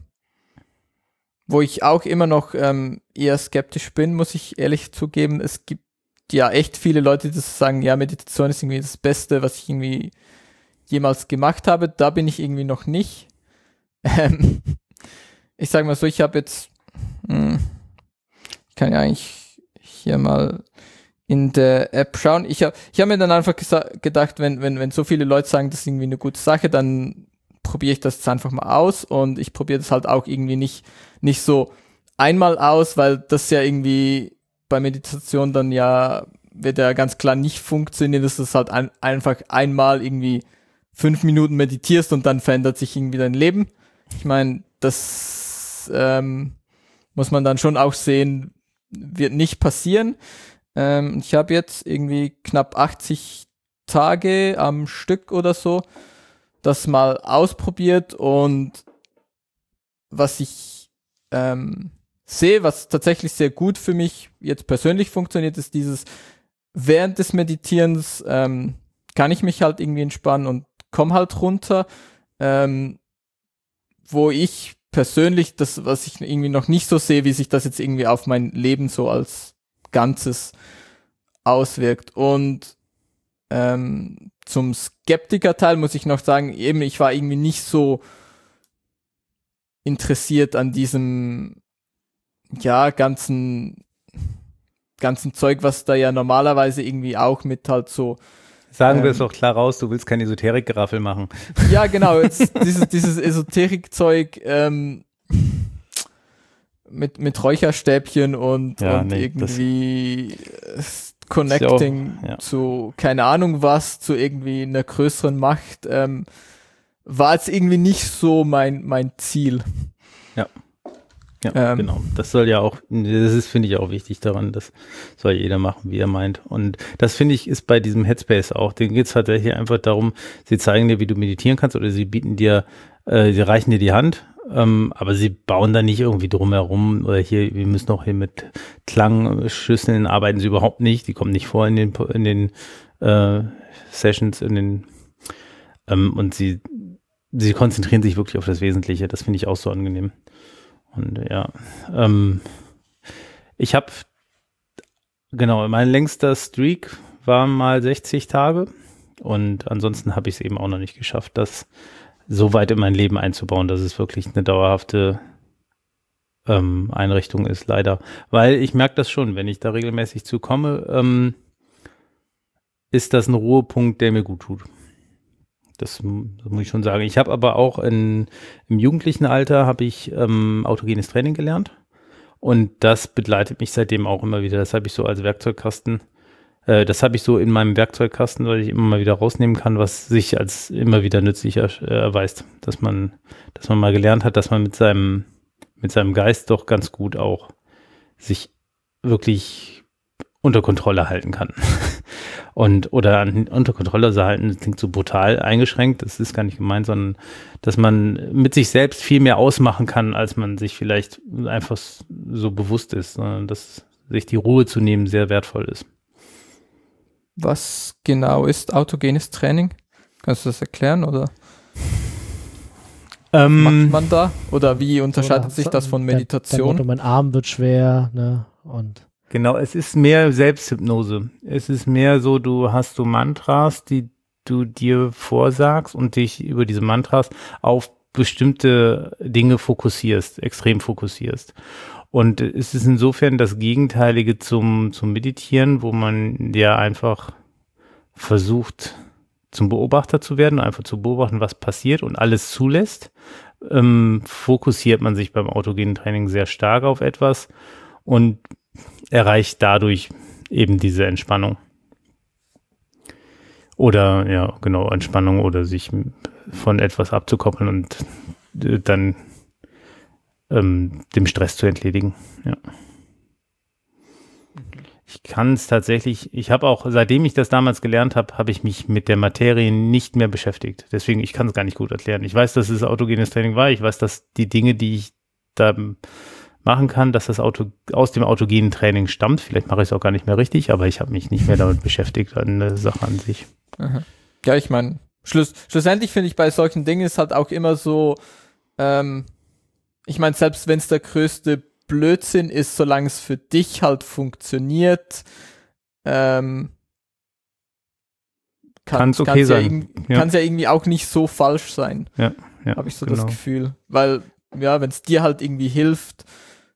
wo ich auch immer noch eher skeptisch bin, muss ich ehrlich zugeben. Es gibt ja echt viele Leute, die sagen, ja, Meditation ist irgendwie das Beste, was ich irgendwie jemals gemacht habe. Da bin ich irgendwie noch nicht. Ich sage mal so, ich habe jetzt, ich kann ja eigentlich hier mal in der App schauen. Ich hab mir dann einfach gedacht, wenn so viele Leute sagen, das ist irgendwie eine gute Sache, dann probiere ich das jetzt einfach mal aus und ich probiere das halt auch irgendwie nicht so einmal aus, weil das ja irgendwie bei Meditation dann ja wird ja ganz klar nicht funktionieren, dass du es halt einfach einmal irgendwie 5 Minuten meditierst und dann verändert sich irgendwie dein Leben. Ich meine, das muss man dann schon auch sehen, wird nicht passieren. Ich habe jetzt irgendwie knapp 80 Tage am Stück oder so das mal ausprobiert und was ich sehe, was tatsächlich sehr gut für mich jetzt persönlich funktioniert, ist dieses während des Meditierens kann ich mich halt irgendwie entspannen und komme halt runter, wo ich persönlich das, was ich irgendwie noch nicht so sehe, wie sich das jetzt irgendwie auf mein Leben so als Ganzes auswirkt. Und zum Skeptiker-Teil muss ich noch sagen, eben ich war irgendwie nicht so interessiert an diesem ganzen Zeug, was da ja normalerweise irgendwie auch mit halt so Sagen wir es doch klar raus, du willst kein Esoterik-Geraffel machen. Ja, genau, jetzt dieses Esoterik-Zeug mit Räucherstäbchen und irgendwie Connecting zu keine Ahnung was, zu irgendwie einer größeren Macht, war jetzt irgendwie nicht so mein Ziel. Ja, genau. Das soll ja auch, das ist, finde ich, auch wichtig daran, das soll jeder machen, wie er meint. Und das, finde ich, ist bei diesem Headspace auch. Denen geht es tatsächlich einfach darum, sie zeigen dir, wie du meditieren kannst oder sie bieten dir, sie reichen dir die Hand, aber sie bauen da nicht irgendwie drumherum oder hier, wir müssen auch hier mit Klangschüsseln arbeiten sie überhaupt nicht. Die kommen nicht vor in den Sessions, und sie konzentrieren sich wirklich auf das Wesentliche. Das finde ich auch so angenehm. Und ja, ich habe, genau, mein längster Streak war mal 60 Tage und ansonsten habe ich es eben auch noch nicht geschafft, das so weit in mein Leben einzubauen, dass es wirklich eine dauerhafte Einrichtung ist, leider. Weil ich merke das schon, wenn ich da regelmäßig zukomme, ist das ein Ruhepunkt, der mir gut tut. Das muss ich schon sagen. Ich habe aber auch im jugendlichen Alter habe ich autogenes Training gelernt und das begleitet mich seitdem auch immer wieder. Das habe ich so als Werkzeugkasten, das habe ich so in meinem Werkzeugkasten, weil ich immer mal wieder rausnehmen kann, was sich als immer wieder nützlicher erweist. Dass man mal gelernt hat, dass man mit seinem Geist doch ganz gut auch sich wirklich unter Kontrolle halten kann. Oder unter Kontrolle halten, das klingt so brutal eingeschränkt, das ist gar nicht gemeint, sondern dass man mit sich selbst viel mehr ausmachen kann, als man sich vielleicht einfach so bewusst ist, sondern dass sich die Ruhe zu nehmen sehr wertvoll ist. Was genau ist autogenes Training? Kannst du das erklären, oder? Macht man da? Oder wie unterscheidet sich das von Meditation? Mein Arm wird schwer, ne? Und genau, es ist mehr Selbsthypnose. Es ist mehr so, du hast so Mantras, die du dir vorsagst und dich über diese Mantras auf bestimmte Dinge fokussierst, extrem fokussierst. Und es ist insofern das Gegenteilige zum Meditieren, wo man ja einfach versucht, zum Beobachter zu werden, einfach zu beobachten, was passiert und alles zulässt. Fokussiert man sich beim autogenen Training sehr stark auf etwas und erreicht dadurch eben diese Entspannung. Oder, ja, genau, Entspannung oder sich von etwas abzukoppeln und dann dem Stress zu entledigen. Ja. Ich kann es tatsächlich, ich habe auch, seitdem ich das damals gelernt habe, habe ich mich mit der Materie nicht mehr beschäftigt. Deswegen, ich kann es gar nicht gut erklären. Ich weiß, dass es autogenes Training war. Ich weiß, dass die Dinge, die ich da machen kann, dass das aus dem autogenen Training stammt. Vielleicht mache ich es auch gar nicht mehr richtig, aber ich habe mich nicht mehr damit beschäftigt, an der Sache an sich. Aha. Ja, ich meine, schlussendlich finde ich bei solchen Dingen ist halt auch immer so, ich meine, selbst wenn es der größte Blödsinn ist, solange es für dich halt funktioniert, kann es okay sein. Kann es ja irgendwie auch nicht so falsch sein. Ja, habe ich so das Gefühl. Weil, ja, wenn es dir halt irgendwie hilft,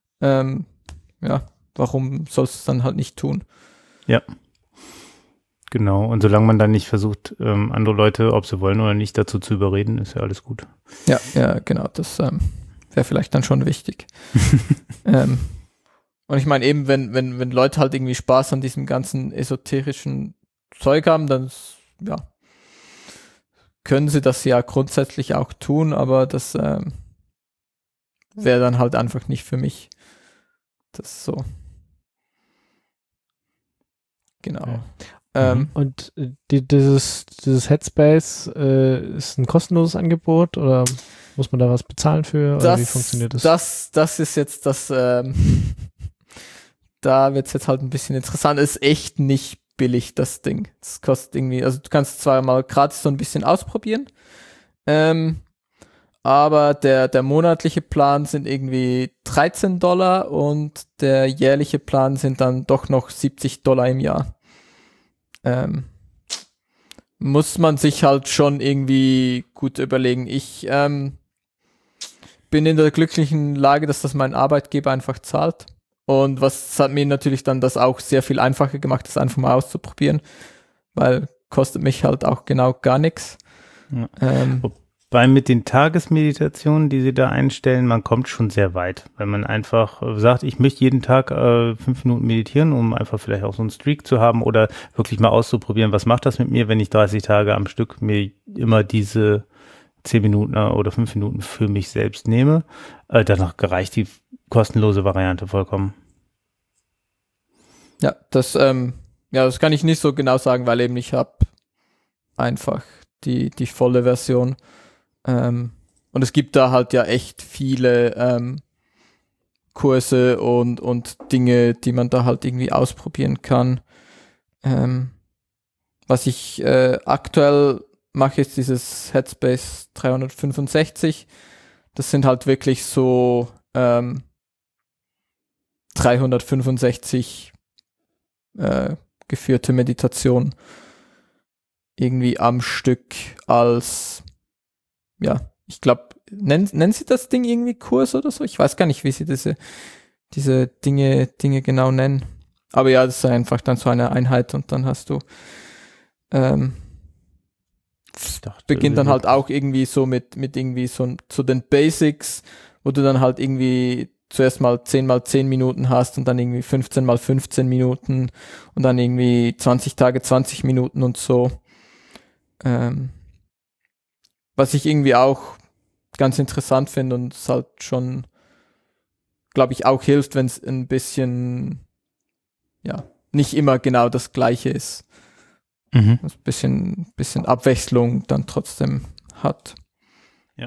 warum sollst du es dann halt nicht tun? Ja. Genau, und solange man dann nicht versucht, andere Leute, ob sie wollen oder nicht, dazu zu überreden, ist ja alles gut. Ja, genau, das wäre vielleicht dann schon wichtig. Und ich meine eben, wenn Leute halt irgendwie Spaß an diesem ganzen esoterischen Zeug haben, dann ja, können sie das ja grundsätzlich auch tun, aber das wäre dann halt einfach nicht für mich. Das ist so. Genau. Und dieses Headspace ist ein kostenloses Angebot oder muss man da was bezahlen für? Oder wie funktioniert das? Das ist jetzt das, da wird es jetzt halt ein bisschen interessant. Ist echt nicht billig, das Ding. Das kostet irgendwie, also du kannst zwar mal gratis so ein bisschen ausprobieren, aber der monatliche Plan sind irgendwie $13 und der jährliche Plan sind dann doch noch $70 im Jahr. Muss man sich halt schon irgendwie gut überlegen. Ich bin in der glücklichen Lage, dass das mein Arbeitgeber einfach zahlt. Und was hat mir natürlich dann das auch sehr viel einfacher gemacht, das einfach mal auszuprobieren, weil kostet mich halt auch genau gar nichts. Ja. Wobei mit den Tagesmeditationen, die sie da einstellen, man kommt schon sehr weit, weil man einfach sagt, ich möchte jeden Tag 5 Minuten meditieren, um einfach vielleicht auch so einen Streak zu haben oder wirklich mal auszuprobieren, was macht das mit mir, wenn ich 30 Tage am Stück mir immer diese 10 Minuten oder 5 Minuten für mich selbst nehme. Danach gereicht die kostenlose Variante vollkommen. Ja, das kann ich nicht so genau sagen, weil eben ich habe einfach die volle Version. Und es gibt da halt ja echt viele Kurse und Dinge, die man da halt irgendwie ausprobieren kann. Was ich aktuell mache, ist dieses Headspace 365. Das sind halt wirklich so 365 geführte Meditationen irgendwie am Stück als, ja, ich glaube, nennen sie das Ding irgendwie Kurs oder so? Ich weiß gar nicht, wie sie diese Dinge genau nennen. Aber ja, das ist einfach dann so eine Einheit und dann hast du beginnt dann halt auch irgendwie so mit irgendwie so den Basics, wo du dann halt irgendwie zuerst mal 10 mal 10 Minuten hast und dann irgendwie 15 mal 15 Minuten und dann irgendwie 20 Tage 20 Minuten und so. Was ich irgendwie auch ganz interessant finde und es halt schon, glaube ich, auch hilft, wenn es ein bisschen, ja, nicht immer genau das Gleiche ist. Ein bisschen Abwechslung dann trotzdem hat. Ja.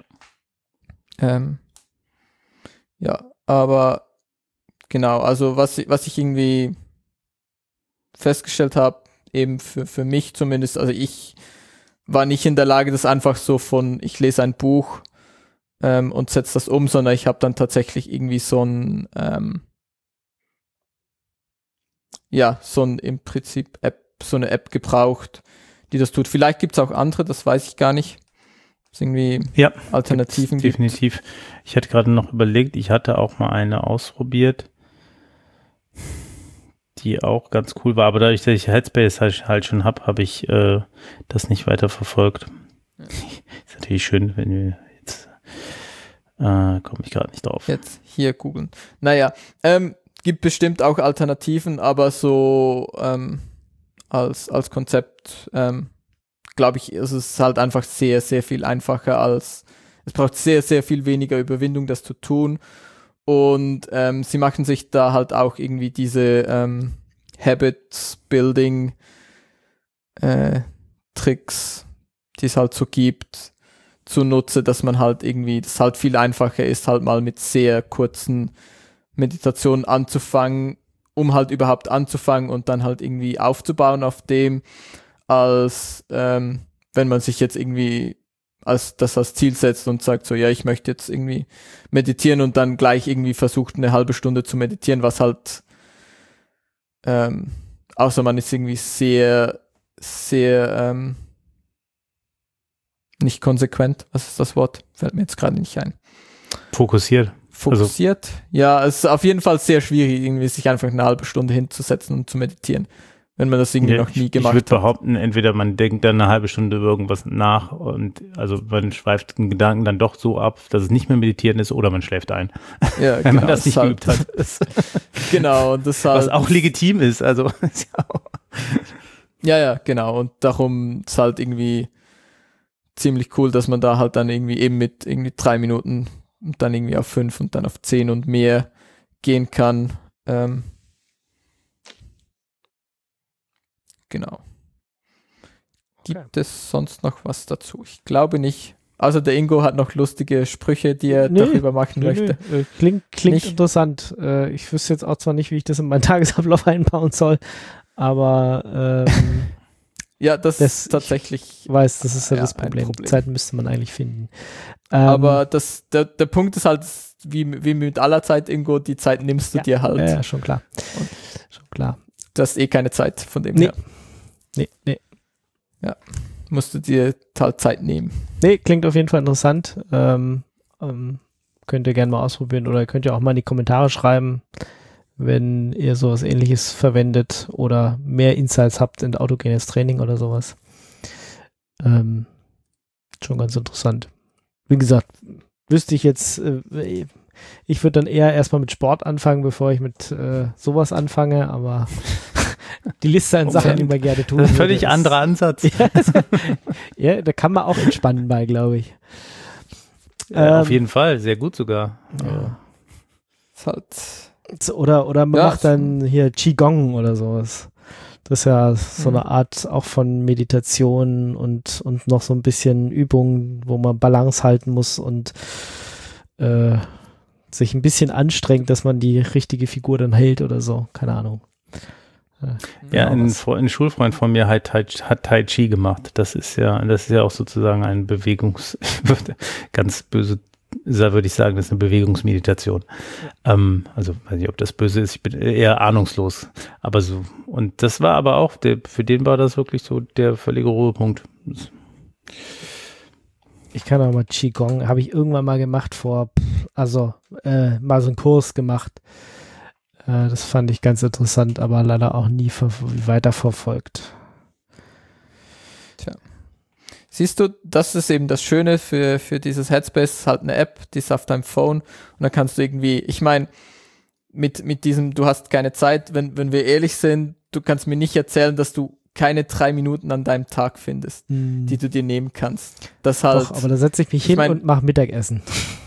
Ja, aber genau, also was ich irgendwie festgestellt habe, eben für mich zumindest, also ich war nicht in der Lage, das einfach so ich lese ein Buch und setze das um, sondern ich habe dann tatsächlich irgendwie so ein im Prinzip so eine App gebraucht, die das tut. Vielleicht gibt es auch andere, das weiß ich gar nicht. Es irgendwie Alternativen gibt. Definitiv. Ich hatte gerade noch überlegt, ich hatte auch mal eine ausprobiert, die auch ganz cool war, aber dadurch, dass ich Headspace halt schon habe ich das nicht weiter verfolgt. Ja. Ist natürlich schön, wenn wir jetzt komme ich gerade nicht drauf. Jetzt hier googeln. Naja, gibt bestimmt auch Alternativen, aber so als Konzept glaube ich, ist es halt einfach sehr, sehr viel einfacher es braucht sehr, sehr viel weniger Überwindung, das zu tun. Und sie machen sich da halt auch irgendwie diese Habit-Building Tricks, die es halt so gibt, zunutze, dass man halt irgendwie, das halt viel einfacher ist, halt mal mit sehr kurzen Meditationen anzufangen, um halt überhaupt anzufangen und dann halt irgendwie aufzubauen auf dem, als wenn man sich jetzt irgendwie als Ziel setzt und sagt so, ja, ich möchte jetzt irgendwie meditieren und dann gleich irgendwie versucht, eine halbe Stunde zu meditieren, was halt außer man ist irgendwie sehr, sehr nicht konsequent, was ist das Wort? Fällt mir jetzt gerade nicht ein. Fokussiert. Ja, es ist auf jeden Fall sehr schwierig, irgendwie sich einfach eine halbe Stunde hinzusetzen und zu meditieren. wenn man das irgendwie noch nie gemacht hat. Ich würde hat. behaupten, entweder man denkt dann eine halbe Stunde über irgendwas nach und also man schweift den Gedanken dann doch so ab, dass es nicht mehr meditieren ist oder man schläft ein. Ja, wenn man das nicht geübt hat. Genau. Und das halt, was auch legitim ist. Also ja, genau. Und darum ist halt irgendwie ziemlich cool, dass man da halt dann irgendwie eben mit irgendwie 3 Minuten und dann irgendwie auf 5 und dann auf 10 und mehr gehen kann. Genau. Gibt es sonst noch was dazu? Ich glaube nicht. Also der Ingo hat noch lustige Sprüche, die er darüber machen möchte. Klingt interessant. Ich wüsste jetzt auch zwar nicht, wie ich das in meinen Tagesablauf einbauen soll, aber ja, das ist tatsächlich. Ich weiß, das ist ja das Problem. Zeit müsste man eigentlich finden. Aber der Punkt ist halt, wie mit aller Zeit, Ingo, die Zeit nimmst du dir halt. Ja, schon klar. Schon klar. Du hast keine Zeit von dem her. Nee. Ja, musst du dir halt Zeit nehmen. Nee, klingt auf jeden Fall interessant. Könnt ihr gerne mal ausprobieren oder könnt ihr auch mal in die Kommentare schreiben, wenn ihr sowas Ähnliches verwendet oder mehr Insights habt in autogenes Training oder sowas. Schon ganz interessant. Wie gesagt, wüsste ich jetzt, ich würde dann eher erstmal mit Sport anfangen, bevor ich mit sowas anfange, aber die Liste an Sachen, die man gerne tun würde. Völlig anderer Ansatz. Ja, da kann man auch entspannen bei, glaube ich. Auf jeden Fall, sehr gut sogar. Ja. Ist halt oder man macht dann hier Qigong oder sowas. Das ist ja so eine Art auch von Meditation und noch so ein bisschen Übungen, wo man Balance halten muss und sich ein bisschen anstrengt, dass man die richtige Figur dann hält oder so. Keine Ahnung. Ja, ein Schulfreund von mir hat Tai Chi gemacht. Das ist ja auch sozusagen ein ganz böse, würde ich sagen, das ist eine Bewegungsmeditation. Also weiß nicht, ob das böse ist, ich bin eher ahnungslos. Aber so, und das war aber auch, für den war das wirklich so der völlige Ruhepunkt. Ich kann auch mal Qigong, habe ich irgendwann mal gemacht mal so einen Kurs gemacht. Das fand ich ganz interessant, aber leider auch nie weiter verfolgt. Tja. Siehst du, das ist eben das Schöne für dieses Headspace, ist halt eine App, die ist auf deinem Phone und dann kannst du irgendwie, ich meine, mit diesem, du hast keine Zeit, wenn wir ehrlich sind, du kannst mir nicht erzählen, dass du keine 3 Minuten an deinem Tag findest, die du dir nehmen kannst. Das halt. Doch, aber da setze ich mich hin und mache Mittagessen.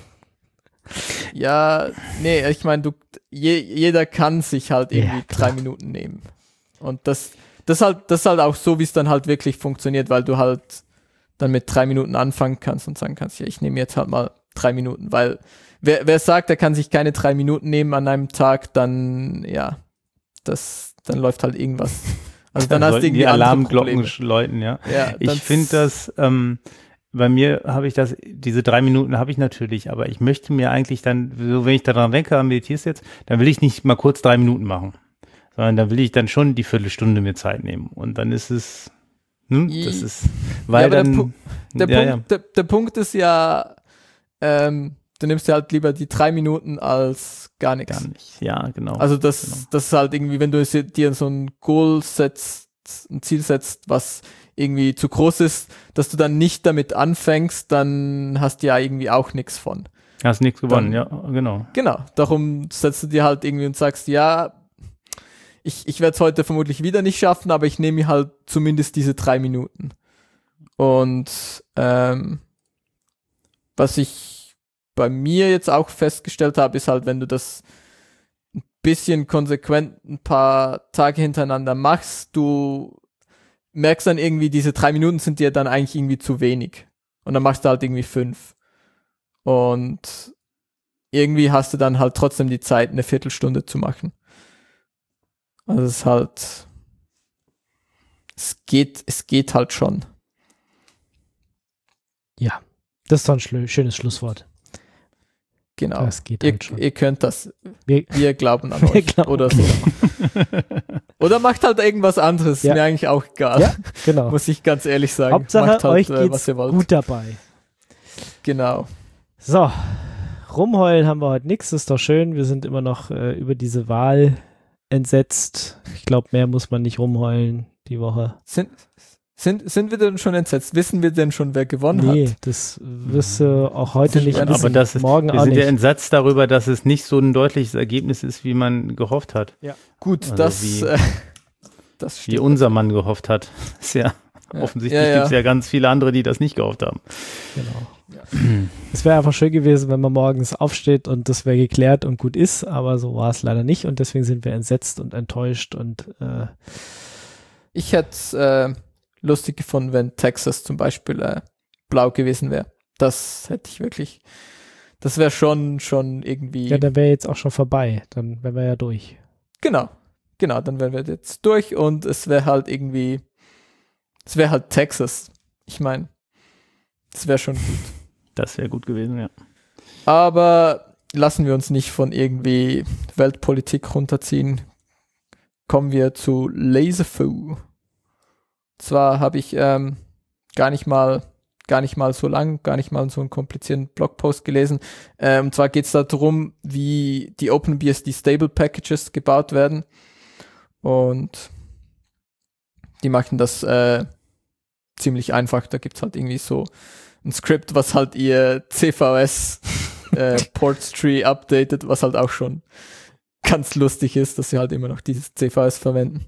Ja, nee, ich meine, jeder kann sich halt irgendwie 3 Minuten nehmen. Und das ist halt auch so, wie es dann halt wirklich funktioniert, weil du halt dann mit 3 Minuten anfangen kannst und sagen kannst, ja, ich nehme jetzt halt mal 3 Minuten, weil wer sagt, er kann sich keine 3 Minuten nehmen an einem Tag, dann, ja, dann läuft halt irgendwas. Also dann hast du irgendwie die Alarmglocken läuten, ja. Ich finde das, bei mir habe ich diese 3 Minuten habe ich natürlich, aber ich möchte mir eigentlich dann, so wenn ich daran denke, meditierst jetzt, dann will ich nicht mal kurz 3 Minuten machen, sondern dann will ich dann schon die Viertelstunde mir Zeit nehmen und dann ist es, das ist, weil ja, dann, der Punkt ist ja, du nimmst ja halt lieber die 3 Minuten als gar nichts. Gar nicht, ja, genau. Also das ist halt irgendwie, wenn du dir so ein Goal setzt, ein Ziel setzt, was irgendwie zu groß ist, dass du dann nicht damit anfängst, dann hast du ja irgendwie auch nichts von. Hast nichts gewonnen, ja, genau. Genau, darum setzt du dir halt irgendwie und sagst, ja, ich werde es heute vermutlich wieder nicht schaffen, aber ich nehme mir halt zumindest diese 3 Minuten. Und was ich bei mir jetzt auch festgestellt habe, ist halt, wenn du das ein bisschen konsequent ein paar Tage hintereinander machst, du merkst dann irgendwie, diese 3 Minuten sind dir dann eigentlich irgendwie zu wenig. Und dann machst du halt irgendwie 5. Und irgendwie hast du dann halt trotzdem die Zeit, eine Viertelstunde zu machen. Also es ist halt, es geht halt schon. Ja, das ist doch ein schönes Schlusswort. Genau. Das geht halt schon. Ihr könnt das. Wir glauben an euch. Glauben. Oder so. Oder macht halt irgendwas anderes. Ja. Mir eigentlich auch egal. Ja, genau. Muss ich ganz ehrlich sagen. Hauptsache, macht halt, euch geht's was ihr wollt. gut dabei. Genau. So, rumheulen haben wir heute nichts. Ist doch schön. Wir sind immer noch über diese Wahl entsetzt. Ich glaube, mehr muss man nicht rumheulen die Woche. Sind wir denn schon entsetzt? Wissen wir denn schon, wer gewonnen hat? Nee, das wirst du auch heute nicht aber wissen. das ist, morgen wir auch sind ja nicht. entsetzt darüber, dass es nicht so ein deutliches Ergebnis ist, wie man gehofft hat. Gut, Also das wie stimmt. unser Mann gehofft hat. Ist ja, offensichtlich Ja. gibt es ja ganz viele andere, die das nicht gehofft haben. Genau. Es wäre einfach schön gewesen, wenn man morgens aufsteht und das wäre geklärt und gut ist, aber so war es leider nicht und deswegen sind wir entsetzt und enttäuscht und Ich hätte es lustig gefunden, wenn Texas zum Beispiel blau gewesen wäre. Das hätte ich wirklich. Das wäre schon irgendwie. ja, dann wäre jetzt auch schon vorbei. Dann wären wir ja durch. Genau, dann wären wir jetzt durch und es wäre halt Texas. Ich meine, es wäre schon gut. Das wäre gut gewesen, ja. Aber lassen wir uns nicht von irgendwie Weltpolitik runterziehen. Kommen wir zu Laserfu. Zwar habe ich gar nicht mal so lang, gar nicht mal so einen komplizierten Blogpost gelesen. Und zwar geht es darum, wie die OpenBSD Stable Packages gebaut werden. Und die machen das ziemlich einfach. Da gibt es halt irgendwie so ein Skript, was halt ihr CVS Ports Tree updatet, was halt auch schon ganz lustig ist, dass sie halt immer noch dieses CVS verwenden.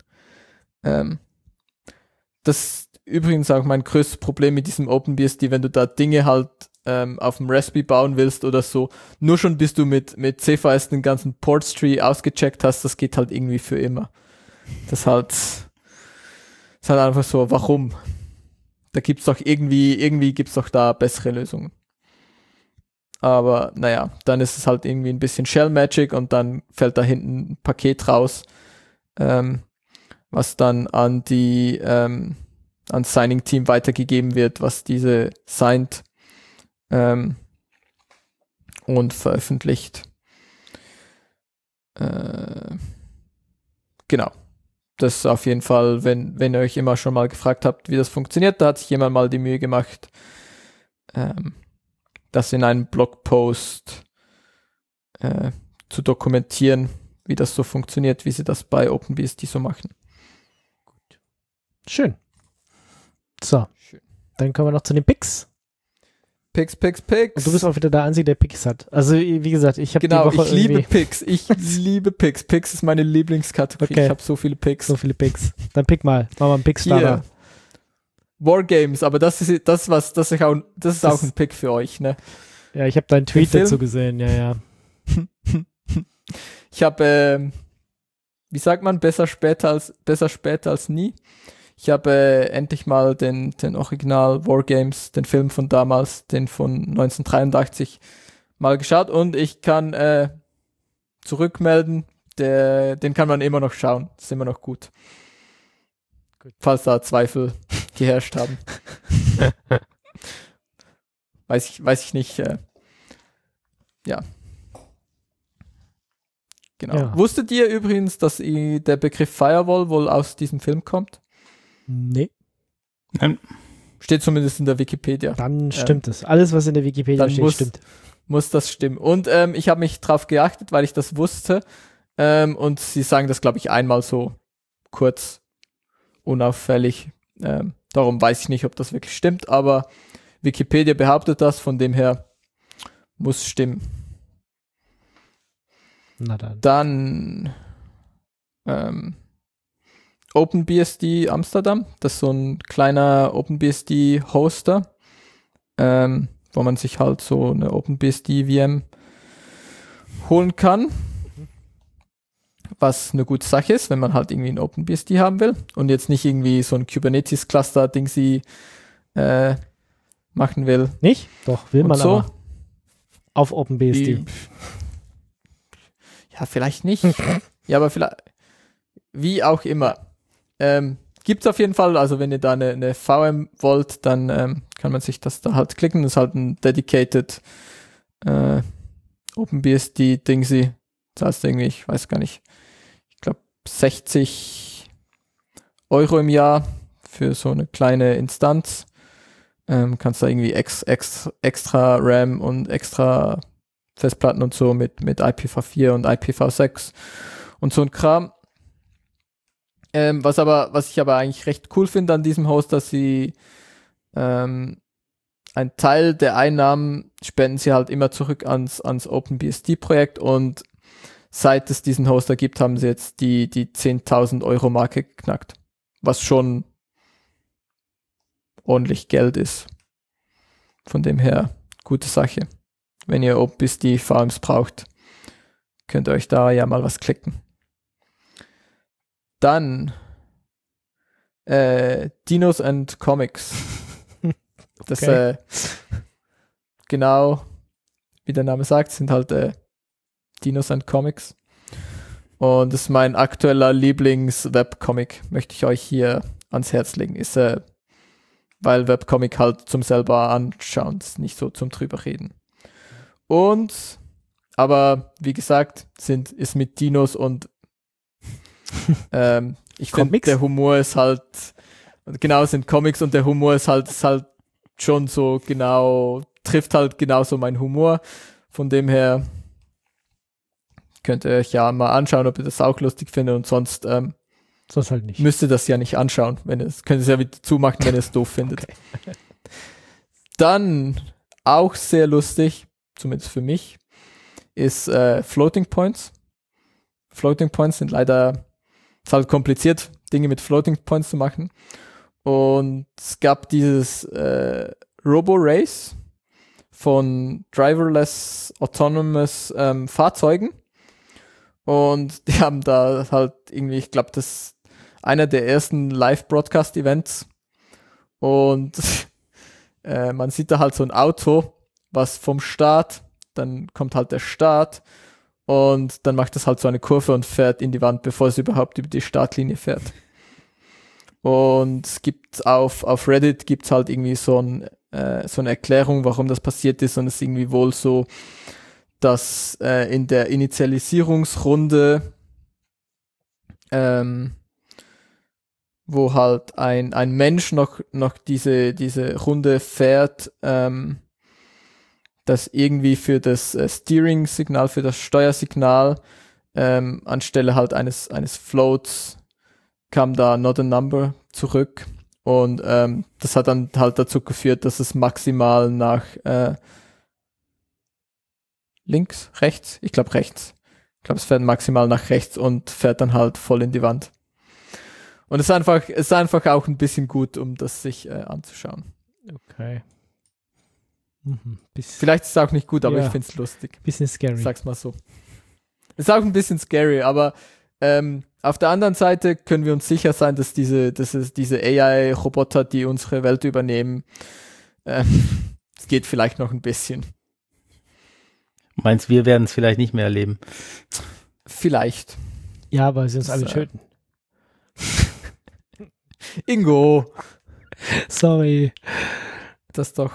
Das ist übrigens auch mein größtes Problem mit diesem OpenBSD, wenn du da Dinge halt auf dem Raspberry bauen willst oder so, nur schon bis du mit CVS den ganzen Ports Tree ausgecheckt hast, das geht halt irgendwie für immer. Das ist halt einfach so, warum? Da gibt's doch irgendwie gibt's doch da bessere Lösungen. Aber naja, dann ist es halt irgendwie ein bisschen Shell Magic und dann fällt da hinten ein Paket raus, was dann an ans Signing Team weitergegeben wird, was diese signed und veröffentlicht. Genau. Das ist auf jeden Fall, wenn ihr euch immer schon mal gefragt habt, wie das funktioniert, da hat sich jemand mal die Mühe gemacht, das in einem Blogpost zu dokumentieren, wie das so funktioniert, wie sie das bei OpenBSD so machen. Schön. So, Schön. dann kommen wir noch zu den Picks. Picks. Und du bist auch wieder der Einzige, der Picks hat. Also, wie gesagt, ich habe Genau, die Woche ich liebe Picks. Ich liebe Picks. Picks ist meine Lieblingskategorie. Okay. Ich habe so viele Picks. so viele Picks. Dann pick mal. Mach mal einen Pickstarter. Hier. Wargames, aber das ist auch ein Pick für euch, ne? Ja, ich habe deinen Tweet Film? dazu gesehen, ja. Ich habe, wie sagt man, besser später als nie. Ich habe endlich mal den Original Wargames, den Film von damals, den von 1983, mal geschaut und ich kann zurückmelden, den kann man immer noch schauen. Das ist immer noch gut. Falls da Zweifel geherrscht haben. Weiß ich nicht. Ja. Genau. Ja. Wusstet ihr übrigens, dass der Begriff Firewall wohl aus diesem Film kommt? Nee, Steht zumindest in der Wikipedia. dann stimmt es. Alles, was in der Wikipedia Dann steht, stimmt. Muss das stimmen. Und ich habe mich drauf geachtet, weil ich das wusste. Und sie sagen das, glaube ich, einmal so kurz, unauffällig. Darum weiß ich nicht, ob das wirklich stimmt, aber Wikipedia behauptet das, von dem her muss stimmen. Na dann. Dann OpenBSD Amsterdam, das ist so ein kleiner OpenBSD-Hoster, wo man sich halt so eine OpenBSD-VM holen kann, was eine gute Sache ist, wenn man halt irgendwie ein OpenBSD haben will und jetzt nicht irgendwie so ein Kubernetes-Cluster-Ding machen will. Nicht? Doch, will Und man so. aber. Auf OpenBSD. Ja, vielleicht nicht. Ja, aber vielleicht, wie auch immer. Gibt es auf jeden Fall, also wenn ihr da eine VM wollt, dann kann man sich das da halt klicken. Das ist halt ein dedicated OpenBSD-Dingsy. Das heißt irgendwie, ich weiß gar nicht, ich glaube 60 € im Jahr für so eine kleine Instanz. Kannst da irgendwie extra RAM und extra Festplatten und so mit IPv4 und IPv6 und so ein Kram. Was ich aber eigentlich recht cool finde an diesem Host, dass sie einen Teil der Einnahmen spenden sie halt immer zurück ans OpenBSD-Projekt, und seit es diesen Hoster gibt, haben sie jetzt die 10.000 Euro Marke geknackt, was schon ordentlich Geld ist. Von dem her, gute Sache. Wenn ihr OpenBSD VMs braucht, könnt ihr euch da ja mal was klicken. Dann Dinos and Comics. Das genau, wie der Name sagt, sind halt Dinos and Comics. Und das ist mein aktueller Lieblings-Webcomic, möchte ich euch hier ans Herz legen. Ist, weil Webcomic halt zum selber anschauen, ist nicht so zum drüber reden. Und, aber wie gesagt, ist mit Dinos und ich finde, der Humor ist halt, genau, sind Comics, und der Humor ist halt schon so genau, trifft halt genauso mein Humor. Von dem her könnt ihr euch ja mal anschauen, ob ihr das auch lustig findet, und sonst halt nicht. Müsst ihr das ja nicht anschauen. Könnt ihr es ja wieder zumachen, wenn ihr es doof findet. Okay. Dann auch sehr lustig, zumindest für mich, ist Floating Points. Floating Points sind leider, ist halt kompliziert, Dinge mit Floating Points zu machen. Und es gab dieses Robo-Race von Driverless Autonomous Fahrzeugen. Und die haben da halt irgendwie, ich glaube, das ist einer der ersten Live-Broadcast-Events. Und man sieht da halt so ein Auto, was vom Start, dann kommt halt der Start, und dann macht es halt so eine Kurve und fährt in die Wand, bevor es überhaupt über die Startlinie fährt. Und es gibt auf Reddit gibt's halt irgendwie so eine Erklärung, warum das passiert ist, und es ist irgendwie wohl so, dass in der Initialisierungsrunde, wo halt ein Mensch noch diese Runde fährt, das irgendwie für das Steering-Signal, für das Steuersignal, anstelle halt eines Floats kam da not a number zurück, und das hat dann halt dazu geführt, dass es maximal nach links, rechts? Ich glaube rechts. Ich glaube, es fährt maximal nach rechts und fährt dann halt voll in die Wand. Und es ist einfach auch ein bisschen gut, um das sich anzuschauen. Okay. Vielleicht ist es auch nicht gut, aber ja, ich finde es lustig. Bisschen scary. Ich sag's mal so. Es ist auch ein bisschen scary, aber auf der anderen Seite können wir uns sicher sein, dass diese AI-Roboter, die unsere Welt übernehmen, es geht vielleicht noch ein bisschen. Meinst wir werden es vielleicht nicht mehr erleben? Vielleicht. Ja, weil sie uns alle töten. Ingo. Sorry. Das doch.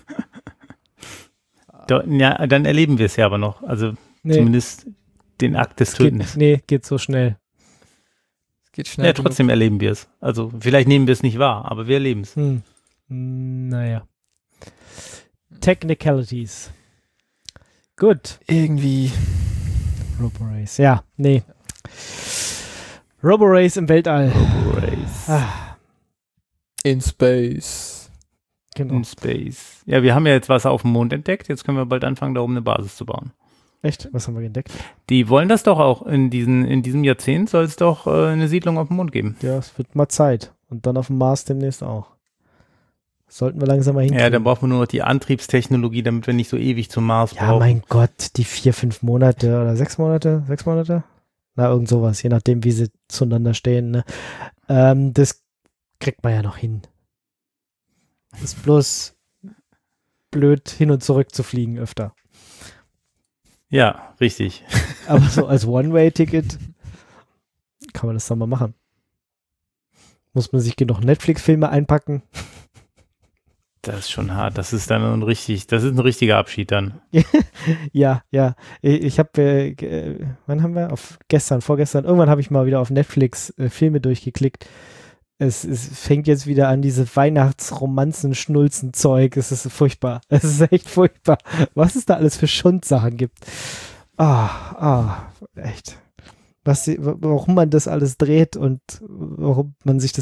Ja, dann erleben wir es ja aber noch. Also zumindest den Akt des Tötens. Geht so schnell. Es geht schnell. Ja, trotzdem erleben wir es. Also vielleicht nehmen wir es nicht wahr, aber wir erleben es. Naja. Technicalities. Gut. Irgendwie. Roborace. Ja, nee. Roborace im Weltall. Roborace. In Space. Genau. In Space. Ja, wir haben ja jetzt Wasser auf dem Mond entdeckt. Jetzt können wir bald anfangen, da oben eine Basis zu bauen. Echt? Was haben wir entdeckt? Die wollen das doch auch. In diesem Jahrzehnt soll es doch eine Siedlung auf dem Mond geben. Ja, es wird mal Zeit. Und dann auf dem Mars demnächst auch. Sollten wir langsam mal hinkriegen. Ja, dann brauchen wir nur noch die Antriebstechnologie, damit wir nicht so ewig zum Mars brauchen. Ja, mein Gott, die 4-5 Monate oder 6 Monate? 6 Monate? Na, irgend sowas, je nachdem, wie sie zueinander stehen. Ne? Das kriegt man ja noch hin. Ist bloß blöd, hin und zurück zu fliegen öfter. Ja, richtig. Aber so als One-Way-Ticket kann man das dann mal machen. Muss man sich genug Netflix-Filme einpacken? Das ist schon hart. Das ist dann ein richtiger Abschied dann. Ja. Ich habe, wann haben wir? Vorgestern, irgendwann habe ich mal wieder auf Netflix Filme durchgeklickt. Es fängt jetzt wieder an, diese Weihnachtsromanzen-Schnulzen-Zeug. Es ist furchtbar. Es ist echt furchtbar, was es da alles für Schundsachen gibt. Echt. warum man das alles dreht und warum man sich das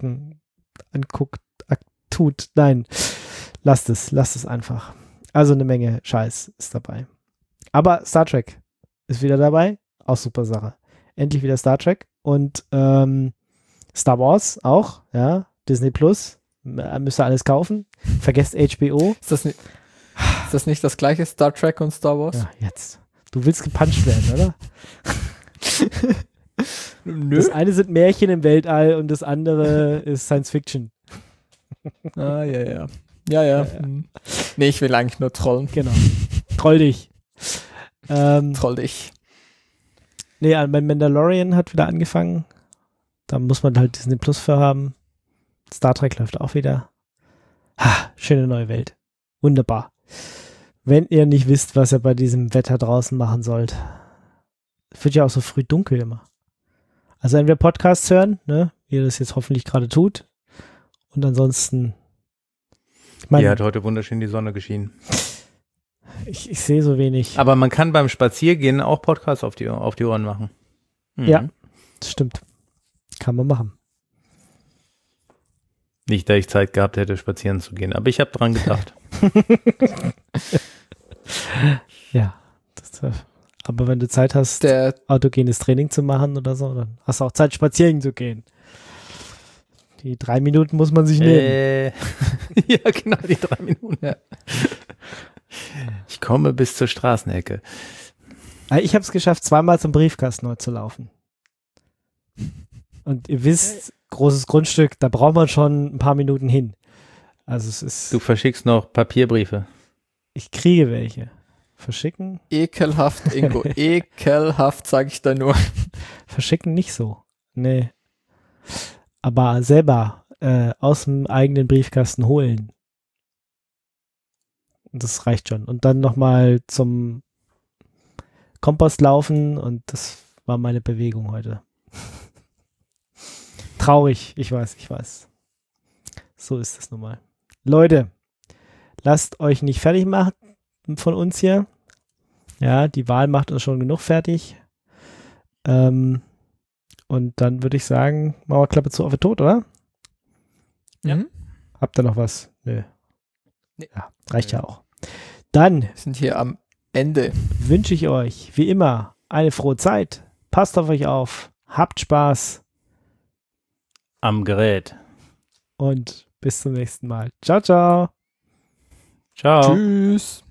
tut. Nein, lasst es einfach. Also eine Menge Scheiß ist dabei. Aber Star Trek ist wieder dabei, auch super Sache. Endlich wieder Star Trek und Star Wars auch, ja, Disney Plus, müsst ihr alles kaufen. Vergesst HBO. Ist das nicht das gleiche Star Trek und Star Wars? Ja, jetzt. Du willst gepuncht werden, oder? Nö. Das eine sind Märchen im Weltall und das andere ist Science Fiction. Ah, ja. Ja. Nee, ich will eigentlich nur trollen. Genau. Troll dich. Troll dich. Nee, mein Mandalorian hat wieder angefangen. Da muss man halt Disney Plus für haben. Star Trek läuft auch wieder. Schöne neue Welt. Wunderbar. Wenn ihr nicht wisst, was ihr bei diesem Wetter draußen machen sollt. Es wird ja auch so früh dunkel immer. Also entweder Podcasts hören, ne, wie ihr das jetzt hoffentlich gerade tut. Und ansonsten Hier hat heute wunderschön die Sonne geschienen. Ich sehe so wenig. Aber man kann beim Spaziergehen auch Podcasts auf die Ohren machen. Mhm. Ja, das stimmt. Kann man machen. Nicht, dass ich Zeit gehabt hätte, spazieren zu gehen, aber ich habe dran gedacht. Ja. Aber wenn du Zeit hast, autogenes Training zu machen oder so, dann hast du auch Zeit, spazieren zu gehen. Die 3 Minuten muss man sich nehmen. Ja, genau, die 3 Minuten. Ja. Ich komme bis zur Straßenecke. Ich habe es geschafft, 2-mal zum Briefkasten heute zu laufen. Und ihr wisst, großes Grundstück, da braucht man schon ein paar Minuten hin. Also es ist. Du verschickst noch Papierbriefe. Ich kriege welche. Verschicken? Ekelhaft, Ingo. Ekelhaft, sage ich da nur. Verschicken nicht so. Nee. Aber selber aus dem eigenen Briefkasten holen. Das reicht schon. Und dann nochmal zum Kompost laufen und das war meine Bewegung heute. Traurig, ich weiß. So ist es nun mal. Leute, lasst euch nicht fertig machen von uns hier. Ja, die Wahl macht uns schon genug fertig. Und dann würde ich sagen, machen wir Klappe zu auf den Tod, oder? Ja. Habt ihr noch was? Nö. Nee. Ja, reicht ja auch. Dann Wir sind hier am Ende. wünsche ich euch, wie immer, eine frohe Zeit. Passt auf euch auf. Habt Spaß. Am Gerät. Und bis zum nächsten Mal. Ciao, ciao. Ciao. Tschüss.